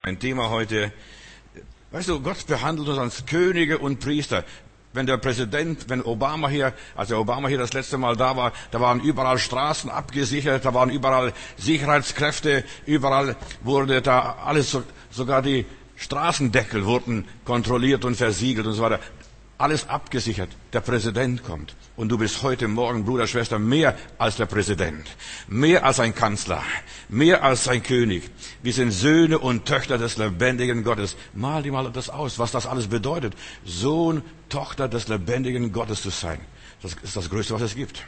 Ein Thema heute, weißt du, Gott behandelt uns als Könige und Priester. Wenn Obama hier das letzte Mal da waren überall Straßen abgesichert, da waren überall Sicherheitskräfte, überall wurde da alles, sogar die Straßendeckel wurden kontrolliert und versiegelt und so weiter. Alles abgesichert. Der Präsident kommt. Und du bist heute Morgen, Bruder, Schwester, mehr als der Präsident. Mehr als ein Kanzler. Mehr als ein König. Wir sind Söhne und Töchter des lebendigen Gottes. Mal dir mal das aus, was das alles bedeutet. Sohn, Tochter des lebendigen Gottes zu sein. Das ist das Größte, was es gibt.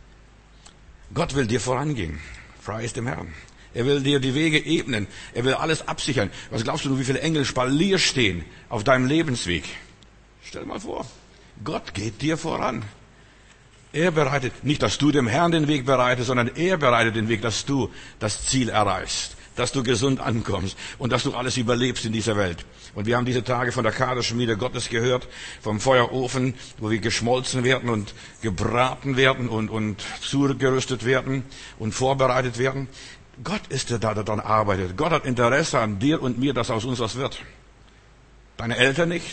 Gott will dir vorangehen. Preis dem Herrn. Er will dir die Wege ebnen. Er will alles absichern. Was glaubst du, wie viele Engel Spalier stehen auf deinem Lebensweg? Stell dir mal vor, Gott geht dir voran. Er bereitet, nicht, dass du dem Herrn den Weg bereitest, sondern er bereitet den Weg, dass du das Ziel erreichst, dass du gesund ankommst und dass du alles überlebst in dieser Welt. Und wir haben diese Tage von der Kaderschmiede Gottes gehört, vom Feuerofen, wo wir geschmolzen werden und gebraten werden und zugerüstet werden und vorbereitet werden. Gott ist der, der daran arbeitet. Gott hat Interesse an dir und mir, dass aus uns was wird. Deine Eltern nicht.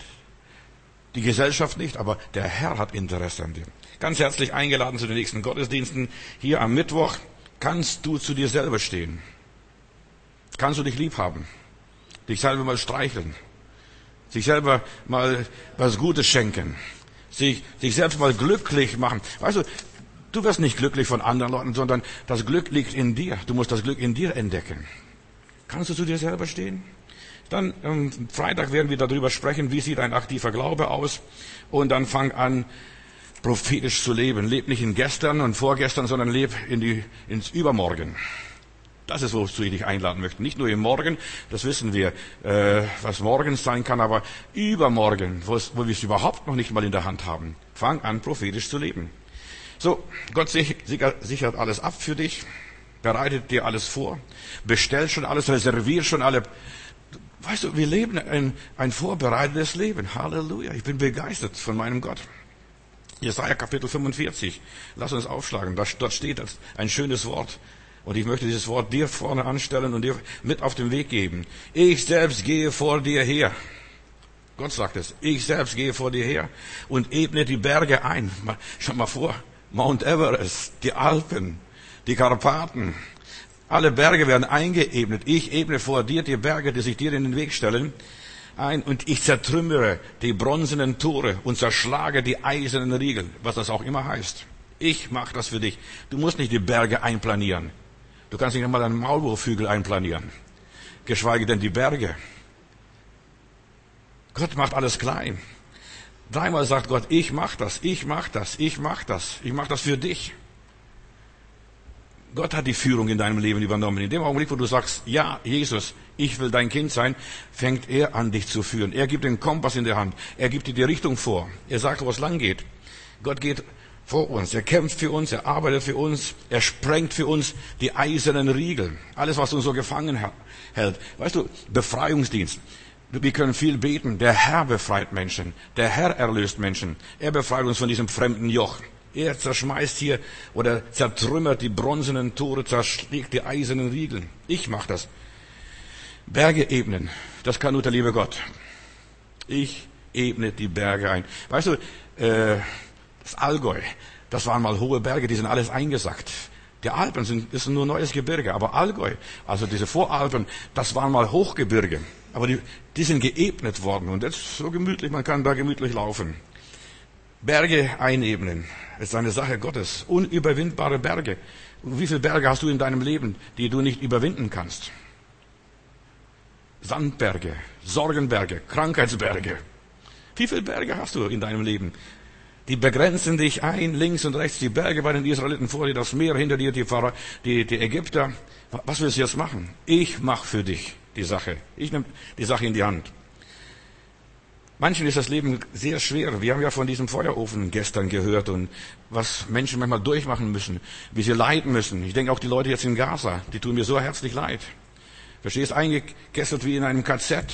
Die Gesellschaft nicht, aber der Herr hat Interesse an dir. Ganz herzlich eingeladen zu den nächsten Gottesdiensten. Hier am Mittwoch kannst du zu dir selber stehen. Kannst du dich lieb haben. Dich selber mal streicheln. Sich selber mal was Gutes schenken. Sich selbst mal glücklich machen. Weißt du, du wirst nicht glücklich von anderen Leuten, sondern das Glück liegt in dir. Du musst das Glück in dir entdecken. Kannst du zu dir selber stehen? Dann am Freitag werden wir darüber sprechen, wie sieht ein aktiver Glaube aus. Und dann fang an, prophetisch zu leben. Leb nicht in gestern und vorgestern, sondern leb ins Übermorgen. Das ist, wozu ich dich einladen möchte. Nicht nur im Morgen, das wissen wir, was morgens sein kann, aber übermorgen, wo wir es überhaupt noch nicht mal in der Hand haben. Fang an, prophetisch zu leben. So, Gott sichert alles ab für dich, bereitet dir alles vor, bestellt schon alles, reserviert schon alle. Weißt du, wir leben ein vorbereitetes Leben. Halleluja. Ich bin begeistert von meinem Gott. Jesaja Kapitel 45. Lass uns aufschlagen. Dort steht ein schönes Wort. Und ich möchte dieses Wort dir vorne anstellen und dir mit auf den Weg geben. Ich selbst gehe vor dir her. Gott sagt es. Ich selbst gehe vor dir her und ebne die Berge ein. Schau mal vor. Mount Everest, die Alpen, die Karpaten. Alle Berge werden eingeebnet. Ich ebne vor dir die Berge, die sich dir in den Weg stellen, ein. Und ich zertrümmere die bronzenen Tore und zerschlage die eisernen Riegel, was das auch immer heißt. Ich mache das für dich. Du musst nicht die Berge einplanieren. Du kannst nicht einmal einen Maulwurfhügel einplanieren. Geschweige denn die Berge. Gott macht alles klein. Dreimal sagt Gott, ich mach das, ich mach das, ich mach das. Ich mach das für dich. Gott hat die Führung in deinem Leben übernommen. In dem Augenblick, wo du sagst, ja, Jesus, ich will dein Kind sein, fängt er an, dich zu führen. Er gibt den Kompass in der Hand. Er gibt dir die Richtung vor. Er sagt, wo es lang geht. Gott geht vor uns. Er kämpft für uns. Er arbeitet für uns. Er sprengt für uns die eisernen Riegel. Alles, was uns so gefangen hält. Weißt du, Befreiungsdienst. Wir können viel beten. Der Herr befreit Menschen. Der Herr erlöst Menschen. Er befreit uns von diesem fremden Joch. Er zerschmeißt hier oder zertrümmert die bronzenen Tore, zerschlägt die eisernen Riegel. Ich mache das. Berge ebnen, das kann nur der liebe Gott. Ich ebne die Berge ein. Weißt du, das Allgäu, das waren mal hohe Berge, die sind alles eingesackt. Die Alpen ist nur neues Gebirge, aber Allgäu, also diese Voralpen, das waren mal Hochgebirge. Aber die sind geebnet worden und jetzt so gemütlich, man kann da gemütlich laufen. Berge einebnen ist eine Sache Gottes. Unüberwindbare Berge. Wie viele Berge hast du in deinem Leben, die du nicht überwinden kannst? Sandberge, Sorgenberge, Krankheitsberge. Wie viele Berge hast du in deinem Leben? Die begrenzen dich ein, links und rechts, die Berge bei den Israeliten vor dir, das Meer hinter dir, die Ägypter. Was willst du jetzt machen? Ich mache für dich die Sache. Ich nehme die Sache in die Hand. Manchen ist das Leben sehr schwer. Wir haben ja von diesem Feuerofen gestern gehört und was Menschen manchmal durchmachen müssen, wie sie leiden müssen. Ich denke auch die Leute jetzt in Gaza, die tun mir so herzlich leid. Verstehst, eingekesselt wie in einem KZ,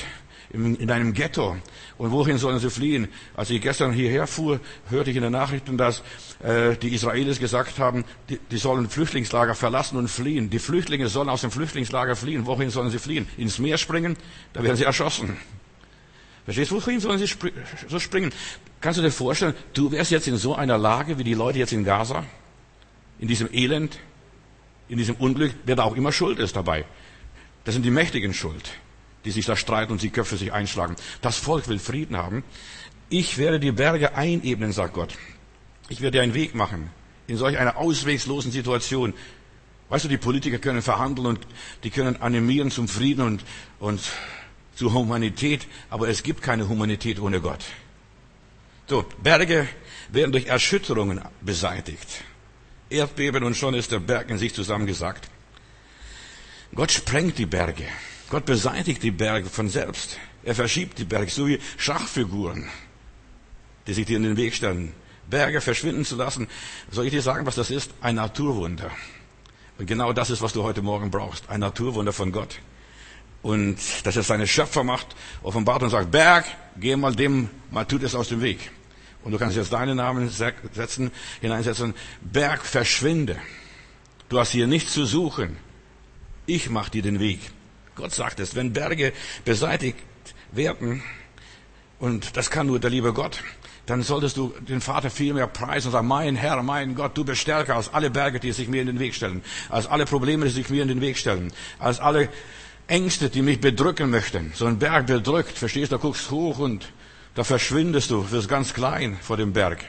in deinem Ghetto. Und wohin sollen sie fliehen? Als ich gestern hierher fuhr, hörte ich in den Nachrichten, dass die Israelis gesagt haben, die sollen Flüchtlingslager verlassen und fliehen. Die Flüchtlinge sollen aus dem Flüchtlingslager fliehen. Wohin sollen sie fliehen? Ins Meer springen? Da werden sie erschossen. Verstehst du, wohin sollen sie so springen? Kannst du dir vorstellen, du wärst jetzt in so einer Lage wie die Leute jetzt in Gaza? In diesem Elend, in diesem Unglück, wer da auch immer schuld ist dabei. Das sind die Mächtigen schuld, die sich da streiten und die Köpfe sich einschlagen. Das Volk will Frieden haben. Ich werde die Berge einebnen, sagt Gott. Ich werde dir einen Weg machen in solch einer ausweglosen Situation. Weißt du, die Politiker können verhandeln und die können animieren zum Frieden und zur Humanität, aber es gibt keine Humanität ohne Gott. So, Berge werden durch Erschütterungen beseitigt. Erdbeben und schon ist der Berg in sich zusammengesackt. Gott sprengt die Berge. Gott beseitigt die Berge von selbst. Er verschiebt die Berge, so wie Schachfiguren, die sich dir in den Weg stellen. Berge verschwinden zu lassen. Soll ich dir sagen, was das ist? Ein Naturwunder. Und genau das ist, was du heute Morgen brauchst. Ein Naturwunder von Gott. Und dass er seine Schöpfermacht offenbart und sagt, Berg, geh mal tut es aus dem Weg. Und du kannst jetzt deinen Namen hineinsetzen. Berg, verschwinde. Du hast hier nichts zu suchen. Ich mache dir den Weg. Gott sagt es, wenn Berge beseitigt werden, und das kann nur der liebe Gott, dann solltest du den Vater viel mehr preisen und sagen, mein Herr, mein Gott, du bist stärker als alle Berge, die sich mir in den Weg stellen, als alle Probleme, die sich mir in den Weg stellen, als alle Ängste, die mich bedrücken möchten. So ein Berg bedrückt, verstehst du, da guckst hoch und da verschwindest du, wirst ganz klein vor dem Berg.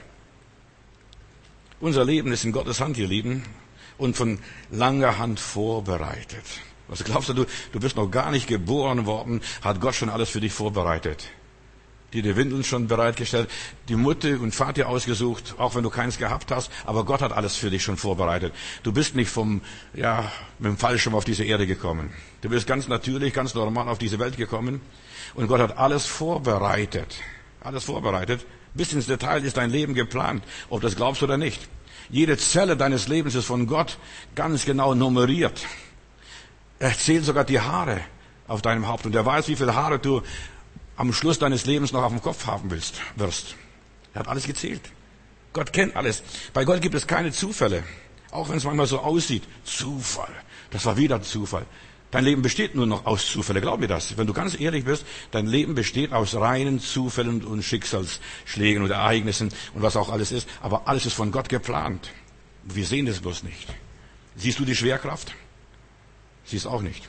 Unser Leben ist in Gottes Hand, ihr Lieben, und von langer Hand vorbereitet. Was glaubst du, du bist noch gar nicht geboren worden, hat Gott schon alles für dich vorbereitet. Die Windeln schon bereitgestellt, die Mutter und Vater ausgesucht, auch wenn du keins gehabt hast, aber Gott hat alles für dich schon vorbereitet. Du bist nicht mit dem Fallschirm auf diese Erde gekommen. Du bist ganz natürlich, ganz normal auf diese Welt gekommen und Gott hat alles vorbereitet. Alles vorbereitet. Bis ins Detail ist dein Leben geplant, ob du das glaubst oder nicht. Jede Zelle deines Lebens ist von Gott ganz genau nummeriert. Er zählt sogar die Haare auf deinem Haupt und er weiß, wie viele Haare du am Schluss deines Lebens noch auf dem Kopf haben wirst. Er hat alles gezählt. Gott kennt alles. Bei Gott gibt es keine Zufälle. Auch wenn es manchmal so aussieht. Zufall. Das war wieder Zufall. Dein Leben besteht nur noch aus Zufällen. Glaub mir das. Wenn du ganz ehrlich bist, dein Leben besteht aus reinen Zufällen und Schicksalsschlägen und Ereignissen und was auch alles ist. Aber alles ist von Gott geplant. Wir sehen das bloß nicht. Siehst du die Schwerkraft? Siehst auch nicht.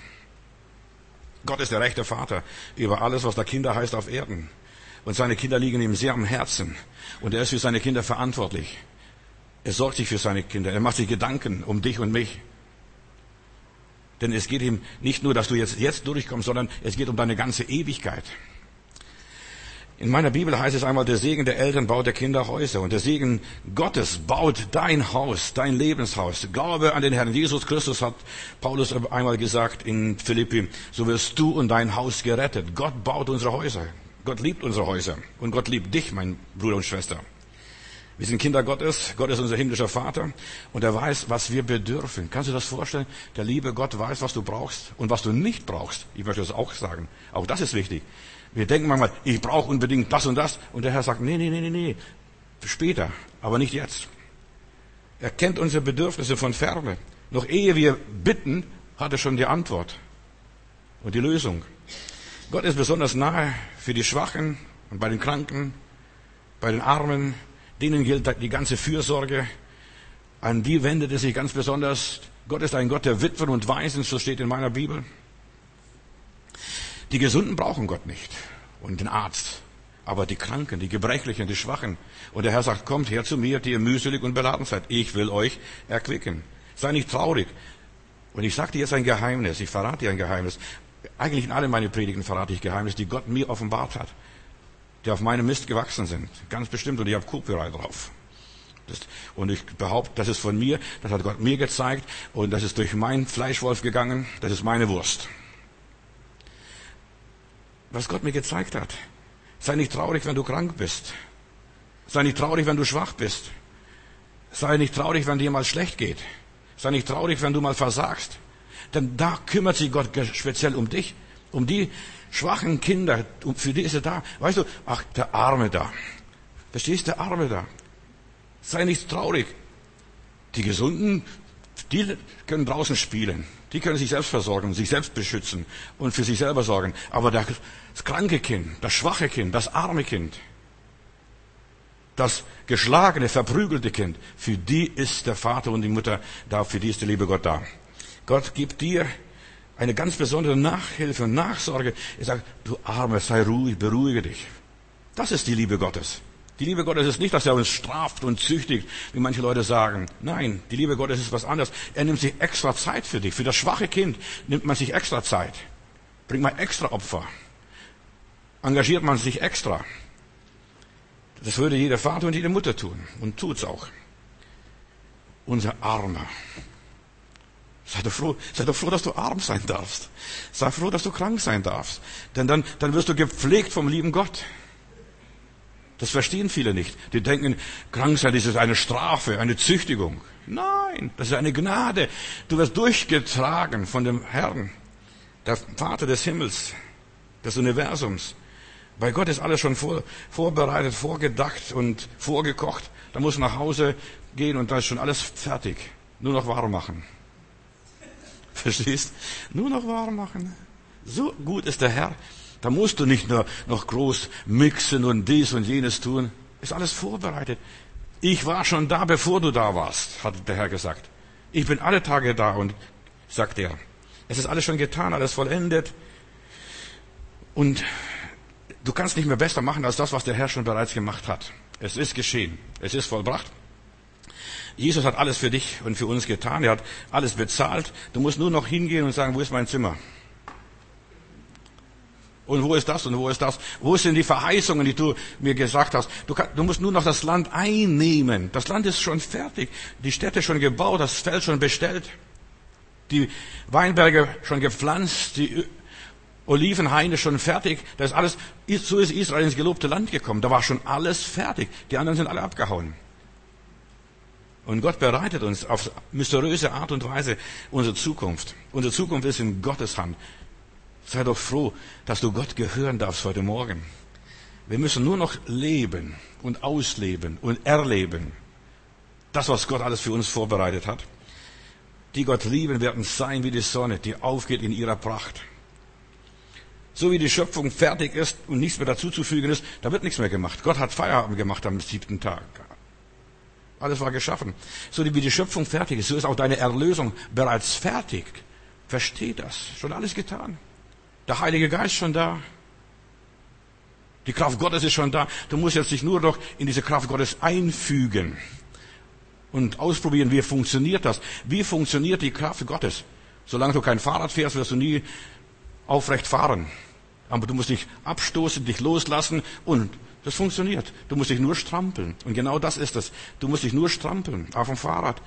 Gott ist der rechte Vater über alles, was da Kinder heißt auf Erden. Und seine Kinder liegen ihm sehr am Herzen. Und er ist für seine Kinder verantwortlich. Er sorgt sich für seine Kinder. Er macht sich Gedanken um dich und mich. Denn es geht ihm nicht nur, dass du jetzt durchkommst, sondern es geht um deine ganze Ewigkeit. In meiner Bibel heißt es einmal, der Segen der Eltern baut der Kinder Häuser. Und der Segen Gottes baut dein Haus, dein Lebenshaus. Glaube an den Herrn Jesus Christus, hat Paulus einmal gesagt in Philippi, so wirst du und dein Haus gerettet. Gott baut unsere Häuser. Gott liebt unsere Häuser. Und Gott liebt dich, mein Bruder und Schwester. Wir sind Kinder Gottes. Gott ist unser himmlischer Vater. Und er weiß, was wir bedürfen. Kannst du das vorstellen? Der liebe Gott weiß, was du brauchst und was du nicht brauchst. Ich möchte das auch sagen. Auch das ist wichtig. Wir denken manchmal, ich brauche unbedingt das und das. Und der Herr sagt, nee. Später, aber nicht jetzt. Er kennt unsere Bedürfnisse von ferne. Noch ehe wir bitten, hat er schon die Antwort und die Lösung. Gott ist besonders nahe für die Schwachen und bei den Kranken, bei den Armen. Denen gilt die ganze Fürsorge. An die wendet es sich ganz besonders. Gott ist ein Gott der Witwen und Waisen, so steht in meiner Bibel. Die Gesunden brauchen Gott nicht und den Arzt. Aber die Kranken, die Gebrechlichen, die Schwachen. Und der Herr sagt, kommt her zu mir, die ihr mühselig und beladen seid. Ich will euch erquicken. Sei nicht traurig. Und ich sage dir jetzt ein Geheimnis. Ich verrate dir ein Geheimnis. Eigentlich in allen meinen Predigen verrate ich Geheimnisse, die Gott mir offenbart hat. Die auf meinem Mist gewachsen sind. Ganz bestimmt. Und ich habe Copyright drauf. Und ich behaupte, das ist von mir. Das hat Gott mir gezeigt. Und das ist durch meinen Fleischwolf gegangen. Das ist meine Wurst. Was Gott mir gezeigt hat. Sei nicht traurig, wenn du krank bist. Sei nicht traurig, wenn du schwach bist. Sei nicht traurig, wenn dir mal schlecht geht. Sei nicht traurig, wenn du mal versagst. Denn da kümmert sich Gott speziell um dich. Um die schwachen Kinder, für die ist er da. Weißt du, ach, der Arme da. Verstehst du, der Arme da? Sei nicht traurig. Die Gesunden, die können draußen spielen. Die können sich selbst versorgen, sich selbst beschützen und für sich selber sorgen. Aber das kranke Kind, das schwache Kind, das arme Kind, das geschlagene, verprügelte Kind, für die ist der Vater und die Mutter da, für die ist der liebe Gott da. Gott gibt dir eine ganz besondere Nachhilfe und Nachsorge. Er sagt, du Arme, sei ruhig, beruhige dich. Das ist die Liebe Gottes. Die Liebe Gottes ist nicht, dass er uns straft und züchtigt, wie manche Leute sagen. Nein, die Liebe Gottes ist was anderes. Er nimmt sich extra Zeit für dich. Für das schwache Kind nimmt man sich extra Zeit. Bringt man extra Opfer. Engagiert man sich extra. Das würde jeder Vater und jede Mutter tun. Und tut's auch. Unser Armer. Sei doch froh, dass du arm sein darfst. Sei froh, dass du krank sein darfst. Denn dann wirst du gepflegt vom lieben Gott. Das verstehen viele nicht. Die denken, krank sein ist eine Strafe, eine Züchtigung. Nein, das ist eine Gnade. Du wirst durchgetragen von dem Herrn, der Vater des Himmels, des Universums. Bei Gott ist alles schon vorbereitet, vorgedacht und vorgekocht. Da muss nach Hause gehen und da ist schon alles fertig. Nur noch warm machen. Verstehst? Nur noch warm machen. So gut ist der Herr. Da musst du nicht nur noch groß mixen und dies und jenes tun. Ist alles vorbereitet. Ich war schon da, bevor du da warst, hat der Herr gesagt. Ich bin alle Tage da und sagt er. Es ist alles schon getan, alles vollendet. Und du kannst nicht mehr besser machen als das, was der Herr schon bereits gemacht hat. Es ist geschehen. Es ist vollbracht. Jesus hat alles für dich und für uns getan. Er hat alles bezahlt. Du musst nur noch hingehen und sagen, wo ist mein Zimmer? Und wo ist das und wo ist das? Wo sind die Verheißungen, die du mir gesagt hast? Du musst nur noch das Land einnehmen. Das Land ist schon fertig. Die Städte schon gebaut, das Feld schon bestellt. Die Weinberge schon gepflanzt, die Olivenhaine schon fertig. Das ist alles, so ist Israel ins gelobte Land gekommen. Da war schon alles fertig. Die anderen sind alle abgehauen. Und Gott bereitet uns auf mysteriöse Art und Weise unsere Zukunft. Unsere Zukunft ist in Gottes Hand. Sei doch froh, dass du Gott gehören darfst heute Morgen. Wir müssen nur noch leben und ausleben und erleben. Das, was Gott alles für uns vorbereitet hat. Die Gott lieben, werden sein wie die Sonne, die aufgeht in ihrer Pracht. So wie die Schöpfung fertig ist und nichts mehr dazuzufügen ist, da wird nichts mehr gemacht. Gott hat Feierabend gemacht am 7. Tag. Alles war geschaffen. So wie die Schöpfung fertig ist, so ist auch deine Erlösung bereits fertig. Versteh das. Schon alles getan. Der Heilige Geist schon da. Die Kraft Gottes ist schon da. Du musst jetzt dich nur noch in diese Kraft Gottes einfügen und ausprobieren, wie funktioniert das? Wie funktioniert die Kraft Gottes? Solange du kein Fahrrad fährst, wirst du nie aufrecht fahren. Aber du musst dich abstoßen, dich loslassen und das funktioniert. Du musst dich nur strampeln. Und genau das ist es. Du musst dich nur strampeln auf dem Fahrrad.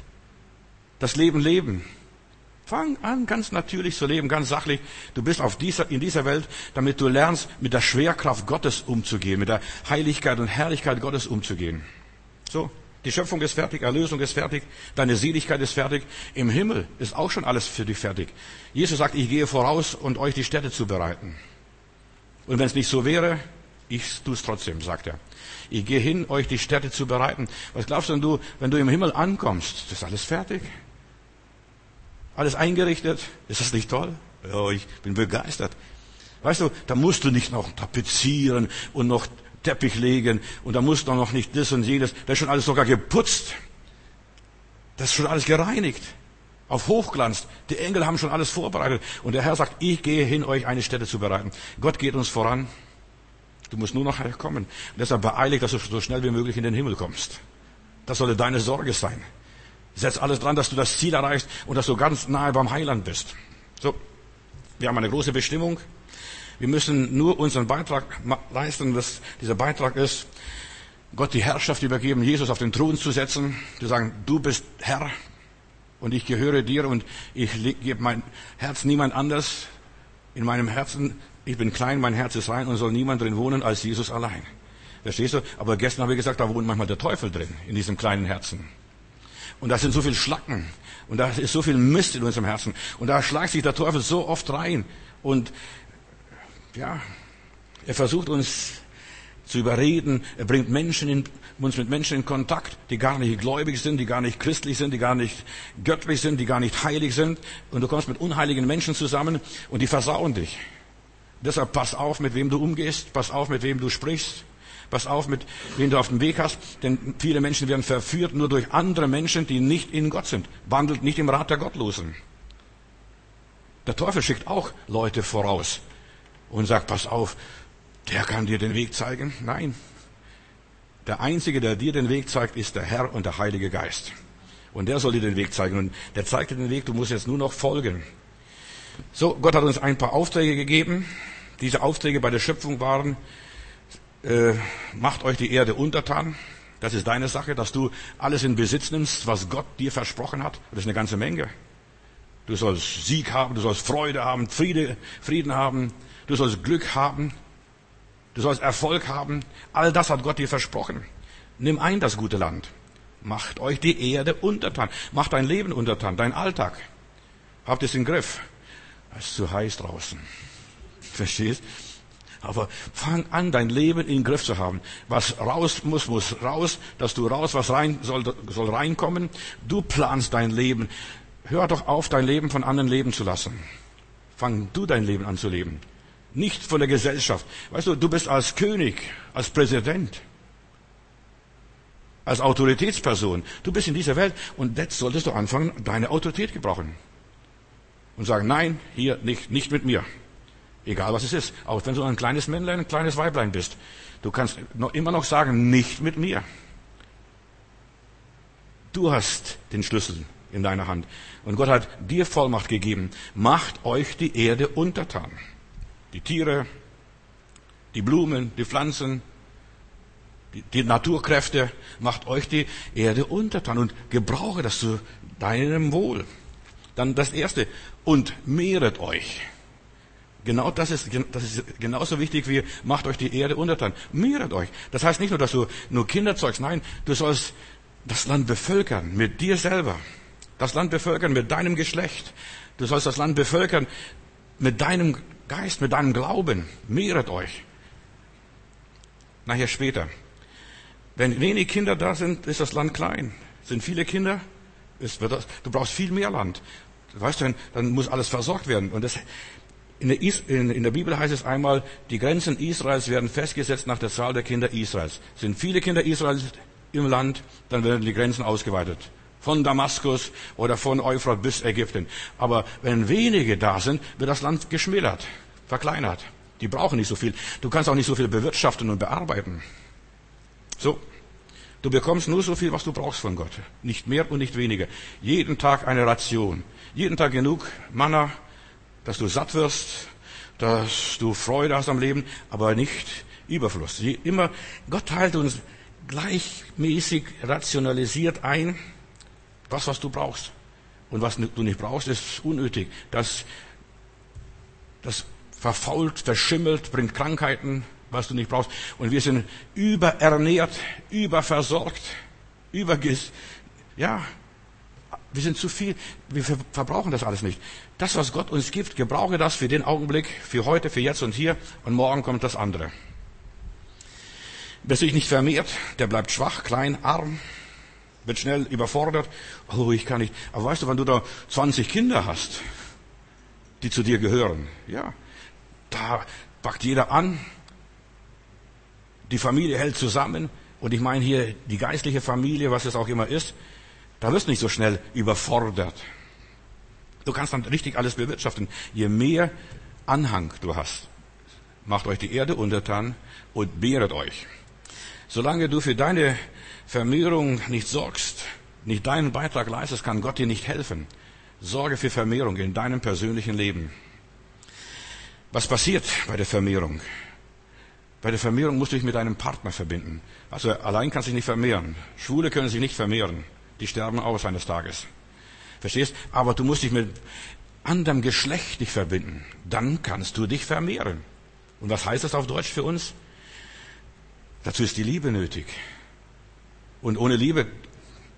Das Leben leben. Fang an, ganz natürlich zu leben, ganz sachlich. Du bist in dieser Welt, damit du lernst, mit der Schwerkraft Gottes umzugehen, mit der Heiligkeit und Herrlichkeit Gottes umzugehen. So, die Schöpfung ist fertig, Erlösung ist fertig, deine Seligkeit ist fertig. Im Himmel ist auch schon alles für dich fertig. Jesus sagt, ich gehe voraus, und euch die Städte zu bereiten. Und wenn es nicht so wäre, ich tue es trotzdem, sagt er. Ich gehe hin, euch die Städte zu bereiten. Was glaubst du, wenn du im Himmel ankommst? Das ist alles fertig? Alles eingerichtet? Ist das nicht toll? Ja, ich bin begeistert. Weißt du, da musst du nicht noch tapezieren und noch Teppich legen und da musst du noch nicht das und jenes. Da ist schon alles sogar geputzt. Das ist schon alles gereinigt. Auf Hochglanz. Die Engel haben schon alles vorbereitet. Und der Herr sagt, ich gehe hin, euch eine Stätte zu bereiten. Gott geht uns voran. Du musst nur noch kommen. Und deshalb beeile dich, dass du so schnell wie möglich in den Himmel kommst. Das sollte deine Sorge sein. Setz alles dran, dass du das Ziel erreichst und dass du ganz nahe beim Heiland bist. So, wir haben eine große Bestimmung. Wir müssen nur unseren Beitrag leisten. Dieser Beitrag ist, Gott die Herrschaft übergeben, Jesus auf den Thron zu setzen, zu sagen, du bist Herr und ich gehöre dir und ich gebe mein Herz niemand anders. In meinem Herzen, ich bin klein, mein Herz ist rein und soll niemand drin wohnen als Jesus allein. Verstehst du? Aber gestern habe ich gesagt, da wohnt manchmal der Teufel drin, in diesem kleinen Herzen. Und da sind so viele Schlacken. Und da ist so viel Mist in unserem Herzen. Und da schlagt sich der Teufel so oft rein. Und ja, er versucht uns zu überreden. Er bringt uns mit Menschen in Kontakt, die gar nicht gläubig sind, die gar nicht christlich sind, die gar nicht göttlich sind, die gar nicht heilig sind. Und du kommst mit unheiligen Menschen zusammen und die versauen dich. Deshalb pass auf, mit wem du umgehst. Pass auf, mit wem du sprichst. Pass auf, mit wem du auf dem Weg hast. Denn viele Menschen werden verführt nur durch andere Menschen, die nicht in Gott sind. Wandelt nicht im Rat der Gottlosen. Der Teufel schickt auch Leute voraus und sagt, pass auf, der kann dir den Weg zeigen. Nein. Der Einzige, der dir den Weg zeigt, ist der Herr und der Heilige Geist. Und der soll dir den Weg zeigen. Und der zeigt dir den Weg, du musst jetzt nur noch folgen. So, Gott hat uns ein paar Aufträge gegeben. Diese Aufträge bei der Schöpfung waren, macht euch die Erde untertan. Das ist deine Sache, dass du alles in Besitz nimmst, was Gott dir versprochen hat. Das ist eine ganze Menge. Du sollst Sieg haben, du sollst Freude haben, Frieden haben, du sollst Glück haben, du sollst Erfolg haben. All das hat Gott dir versprochen. Nimm ein das gute Land. Macht euch die Erde untertan. Macht dein Leben untertan, dein Alltag. Habt es im Griff. Es ist zu heiß draußen. Verstehst? Aber fang an, dein Leben in den Griff zu haben. Was raus muss, muss raus. Dass du raus, was rein soll reinkommen. Du planst dein Leben. Hör doch auf, dein Leben von anderen leben zu lassen. Fang du dein Leben an zu leben. Nicht von der Gesellschaft. Weißt du, du bist als König, als Präsident, als Autoritätsperson. Du bist in dieser Welt und jetzt solltest du anfangen, deine Autorität gebrauchen. Und sagen, nein, hier nicht mit mir. Egal was es ist. Auch wenn du ein kleines Männlein, ein kleines Weiblein bist. Du kannst immer noch sagen, nicht mit mir. Du hast den Schlüssel in deiner Hand. Und Gott hat dir Vollmacht gegeben. Macht euch die Erde untertan. Die Tiere, die Blumen, die Pflanzen, die Naturkräfte. Macht euch die Erde untertan und gebrauche das zu deinem Wohl. Dann das Erste. Und mehret euch. Genau das ist genauso wichtig wie macht euch die Erde untertan. Mehret euch. Das heißt nicht nur, dass du nur Kinder zeugst. Nein, du sollst das Land bevölkern mit dir selber. Das Land bevölkern mit deinem Geschlecht. Du sollst das Land bevölkern mit deinem Geist, mit deinem Glauben. Mehret euch. Nachher später. Wenn wenig Kinder da sind, ist das Land klein. Sind viele Kinder, du brauchst viel mehr Land. Weißt du, dann muss alles versorgt werden. Und das, in der Bibel heißt es einmal, die Grenzen Israels werden festgesetzt nach der Zahl der Kinder Israels. Sind viele Kinder Israels im Land, dann werden die Grenzen ausgeweitet. Von Damaskus oder von Euphrat bis Ägypten. Aber wenn wenige da sind, wird das Land geschmälert, verkleinert. Die brauchen nicht so viel. Du kannst auch nicht so viel bewirtschaften und bearbeiten. So. Du bekommst nur so viel, was du brauchst von Gott. Nicht mehr und nicht weniger. Jeden Tag eine Ration. Jeden Tag genug Manna, dass du satt wirst, dass du Freude hast am Leben, aber nicht Überfluss. Immer, Gott teilt uns gleichmäßig rationalisiert ein, was du brauchst. Und was du nicht brauchst, ist unnötig. Das verfault, verschimmelt, bringt Krankheiten, was du nicht brauchst. Und wir sind überernährt, überversorgt, wir sind zu viel, wir verbrauchen das alles nicht. Das, was Gott uns gibt, gebrauche das für den Augenblick, für heute, für jetzt und hier, und morgen kommt das andere. Wer sich nicht vermehrt, der bleibt schwach, klein, arm, wird schnell überfordert. Oh, ich kann nicht. Aber weißt du, wenn du da 20 Kinder hast, die zu dir gehören, ja, da packt jeder an, die Familie hält zusammen, und ich meine hier die geistliche Familie, was es auch immer ist, da wirst du nicht so schnell überfordert. Du kannst dann richtig alles bewirtschaften. Je mehr Anhang du hast, macht euch die Erde untertan und mehret euch. Solange du für deine Vermehrung nicht sorgst, nicht deinen Beitrag leistest, kann Gott dir nicht helfen. Sorge für Vermehrung in deinem persönlichen Leben. Was passiert bei der Vermehrung? Bei der Vermehrung musst du dich mit deinem Partner verbinden. Also allein kannst du dich nicht vermehren. Schwule können sich nicht vermehren. Die sterben aus eines Tages. Verstehst? Aber du musst dich mit anderem Geschlecht dich verbinden. Dann kannst du dich vermehren. Und was heißt das auf Deutsch für uns? Dazu ist die Liebe nötig. Und ohne Liebe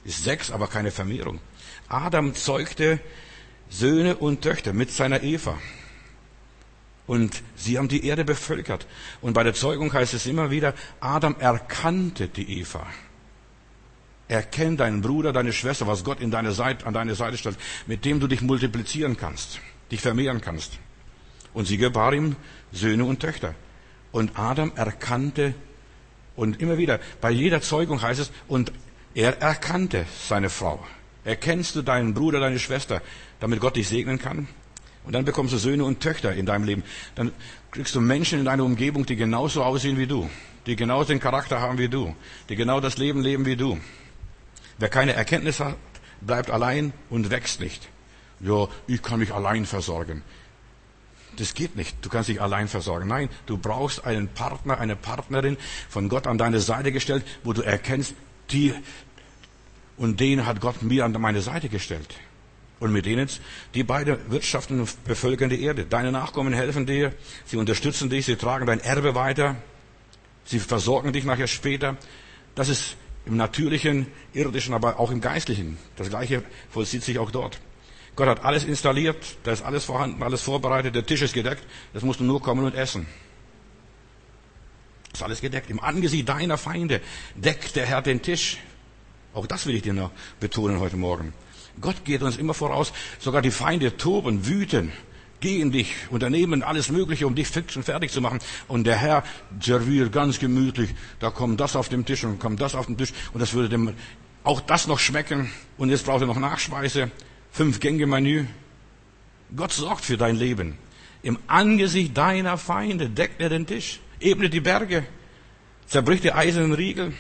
Ist 6, aber keine Vermehrung. Adam zeugte Söhne und Töchter mit seiner Eva. Und sie haben die Erde bevölkert. Und bei der Zeugung heißt es immer wieder, Adam erkannte die Eva. Erkenn deinen Bruder, deine Schwester, was Gott an deine Seite stellt, mit dem du dich multiplizieren kannst, dich vermehren kannst. Und sie gebar ihm Söhne und Töchter. Und Adam erkannte, und immer wieder, bei jeder Zeugung heißt es, und er erkannte seine Frau. Erkennst du deinen Bruder, deine Schwester, damit Gott dich segnen kann? Und dann bekommst du Söhne und Töchter in deinem Leben. Dann kriegst du Menschen in deiner Umgebung, die genauso aussehen wie du, die genau den Charakter haben wie du, die genau das Leben leben wie du. Wer keine Erkenntnis hat, bleibt allein und wächst nicht. Ja, ich kann mich allein versorgen. Das geht nicht. Du kannst dich allein versorgen. Nein, du brauchst einen Partner, eine Partnerin von Gott an deine Seite gestellt, wo du erkennst, die und den hat Gott mir an meine Seite gestellt. Und mit denen, die beide wirtschaften und bevölkern die Erde. Deine Nachkommen helfen dir, sie unterstützen dich, sie tragen dein Erbe weiter, sie versorgen dich nachher später. Das ist im Natürlichen, Irdischen, aber auch im Geistlichen. Das Gleiche vollzieht sich auch dort. Gott hat alles installiert, da ist alles vorhanden, alles vorbereitet, der Tisch ist gedeckt, das musst du nur kommen und essen. Das ist alles gedeckt. Im Angesicht deiner Feinde deckt der Herr den Tisch. Auch das will ich dir noch betonen heute Morgen. Gott geht uns immer voraus. Sogar die Feinde toben, wüten, gegen dich, unternehmen alles Mögliche, um dich fix und fertig zu machen. Und der Herr serviert ganz gemütlich. Da kommt das auf dem Tisch und kommt das auf den Tisch. Und das würde dem auch das noch schmecken. Und jetzt braucht er noch Nachspeise. 5-Gänge-Menü. Gott sorgt für dein Leben. Im Angesicht deiner Feinde deckt er den Tisch, ebnet die Berge, zerbricht die eisernen Riegel.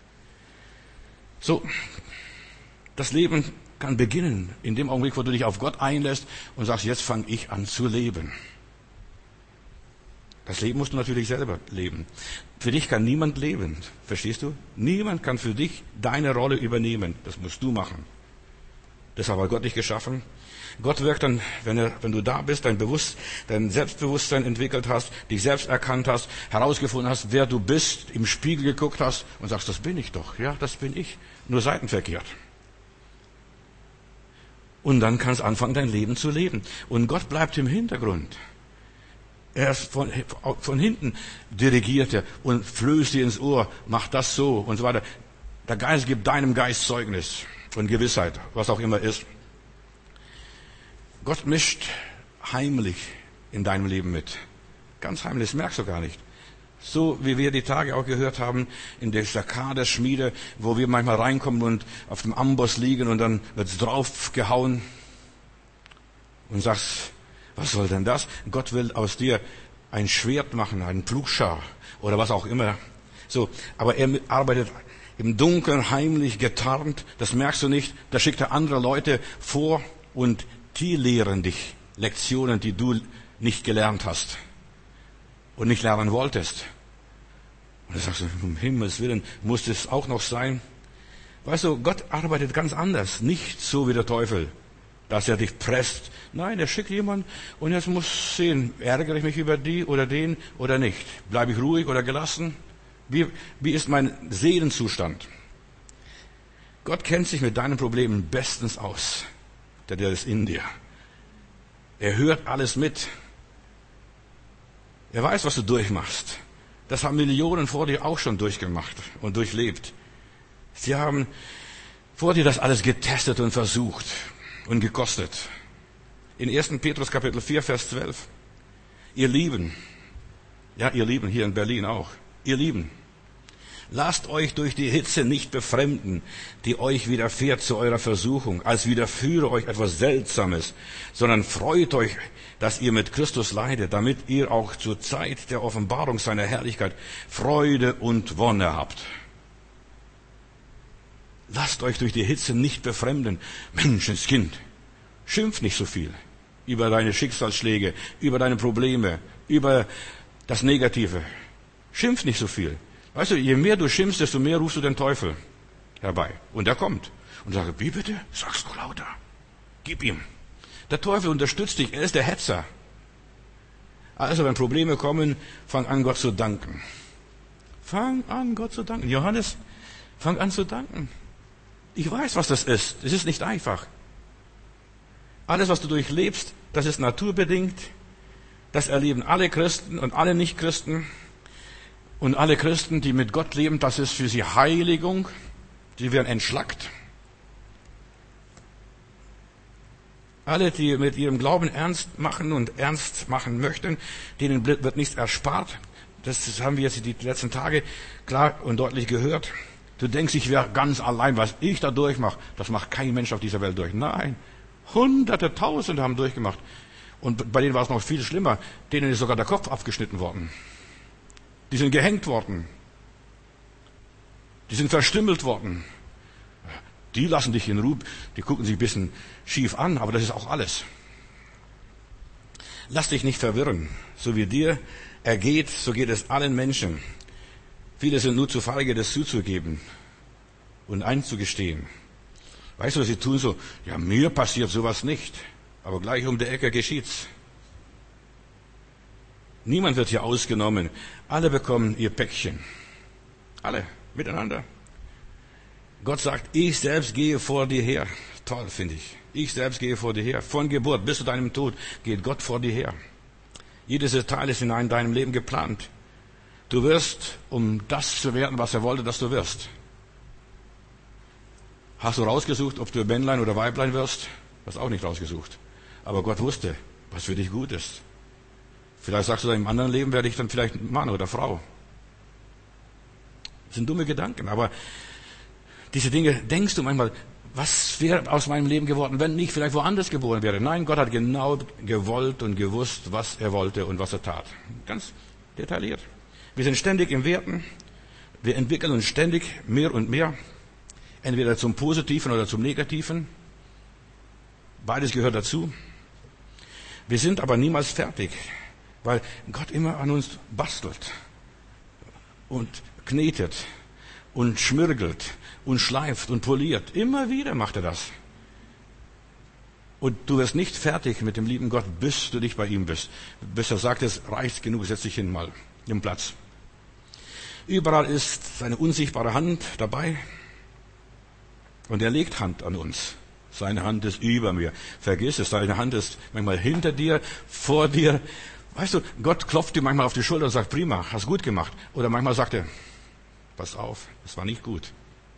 So, das Leben kann beginnen in dem Augenblick, wo du dich auf Gott einlässt und sagst, jetzt fange ich an zu leben. Das Leben musst du natürlich selber leben. Für dich kann niemand leben. Verstehst du? Niemand kann für dich deine Rolle übernehmen. Das musst du machen. Deshalb hat Gott dich geschaffen. Gott wirkt dann, wenn du da bist, dein Selbstbewusstsein entwickelt hast, dich selbst erkannt hast, herausgefunden hast, wer du bist, im Spiegel geguckt hast und sagst, das bin ich doch. Ja, das bin ich. Nur seitenverkehrt. Und dann kannst du anfangen, dein Leben zu leben. Und Gott bleibt im Hintergrund. Er ist von hinten dirigiert er und flößt dir ins Ohr, mach das so und so weiter. Der Geist gibt deinem Geist Zeugnis und Gewissheit, was auch immer ist. Gott mischt heimlich in deinem Leben mit. Ganz heimlich, das merkst du gar nicht. So wie wir die Tage auch gehört haben, in der Kaderschmiede, wo wir manchmal reinkommen und auf dem Amboss liegen und dann wird's draufgehauen und sagst, was soll denn das? Gott will aus dir ein Schwert machen, einen Pflugschar oder was auch immer. So, aber er arbeitet im Dunkeln, heimlich, getarnt, das merkst du nicht. Da schickt er andere Leute vor und die lehren dich Lektionen, die du nicht gelernt hast und nicht lernen wolltest. Und dann sagst du, um Himmels Willen, muss das auch noch sein? Weißt du, Gott arbeitet ganz anders, nicht so wie der Teufel, dass er dich presst. Nein, er schickt jemanden und jetzt muss sehen, ärgere ich mich über die oder den oder nicht? Bleibe ich ruhig oder gelassen? Wie ist mein Seelenzustand? Gott kennt sich mit deinen Problemen bestens aus. Der ist in dir. Er hört alles mit. Er weiß, was du durchmachst. Das haben Millionen vor dir auch schon durchgemacht und durchlebt. Sie haben vor dir das alles getestet und versucht und gekostet. In 1. Petrus Kapitel 4, Vers 12. Ihr Lieben, hier in Berlin auch, ihr Lieben, lasst euch durch die Hitze nicht befremden, die euch widerfährt zu eurer Versuchung, als widerführe euch etwas Seltsames, sondern freut euch, dass ihr mit Christus leidet, damit ihr auch zur Zeit der Offenbarung seiner Herrlichkeit Freude und Wonne habt. Lasst euch durch die Hitze nicht befremden. Menschenskind, schimpf nicht so viel über deine Schicksalsschläge, über deine Probleme, über das Negative. Schimpf nicht so viel. Weißt du, je mehr du schimpfst, desto mehr rufst du den Teufel herbei. Und er kommt und sagt, wie bitte? Sag's noch lauter. Gib ihm. Der Teufel unterstützt dich, er ist der Hetzer. Also wenn Probleme kommen, fang an, Gott zu danken. Fang an, Gott zu danken. Johannes, fang an zu danken. Ich weiß, was das ist. Es ist nicht einfach. Alles, was du durchlebst, das ist naturbedingt. Das erleben alle Christen und alle Nichtchristen. Und alle Christen, die mit Gott leben, das ist für sie Heiligung. Sie werden entschlackt. Alle, die mit ihrem Glauben ernst machen und ernst machen möchten, denen wird nichts erspart. Das haben wir jetzt die letzten Tage klar und deutlich gehört. Du denkst, ich wäre ganz allein, was ich da durchmache. Das macht kein Mensch auf dieser Welt durch. Nein, Hunderte, Tausende haben durchgemacht. Und bei denen war es noch viel schlimmer. Denen ist sogar der Kopf abgeschnitten worden. Die sind gehängt worden. Die sind verstümmelt worden. Die lassen dich in Ruhe. Die gucken sich ein bisschen schief an, aber das ist auch alles. Lass dich nicht verwirren. So wie dir ergeht, so geht es allen Menschen. Viele sind nur zu feige, das zuzugeben und einzugestehen. Weißt du, was sie tun so? Ja, mir passiert sowas nicht. Aber gleich um die Ecke geschieht's. Niemand wird hier ausgenommen. Alle bekommen ihr Päckchen. Alle miteinander. Gott sagt, ich selbst gehe vor dir her. Toll, finde ich. Ich selbst gehe vor dir her. Von Geburt bis zu deinem Tod geht Gott vor dir her. Jedes Detail ist in deinem Leben geplant. Du wirst, um das zu werden, was er wollte, dass du wirst. Hast du rausgesucht, ob du Männlein oder Weiblein wirst? Hast auch nicht rausgesucht. Aber Gott wusste, was für dich gut ist. Vielleicht sagst du, in einem anderen Leben werde ich dann vielleicht Mann oder Frau. Das sind dumme Gedanken, aber diese Dinge denkst du manchmal, was wäre aus meinem Leben geworden, wenn ich vielleicht woanders geboren wäre? Nein, Gott hat genau gewollt und gewusst, was er wollte und was er tat. Ganz detailliert. Wir sind ständig im Werten. Wir entwickeln uns ständig mehr und mehr. Entweder zum Positiven oder zum Negativen. Beides gehört dazu. Wir sind aber niemals fertig, weil Gott immer an uns bastelt und knetet und schmirgelt und schleift und poliert. Immer wieder macht er das. Und du wirst nicht fertig mit dem lieben Gott, bis du dich bei ihm bist. Bis er sagt, es reicht genug, setz dich hin mal im Platz. Überall ist seine unsichtbare Hand dabei. Und er legt Hand an uns. Seine Hand ist über mir. Vergiss es, seine Hand ist manchmal hinter dir, vor dir. Weißt du, Gott klopft dir manchmal auf die Schulter und sagt, prima, hast gut gemacht. Oder manchmal sagt er, pass auf, das war nicht gut.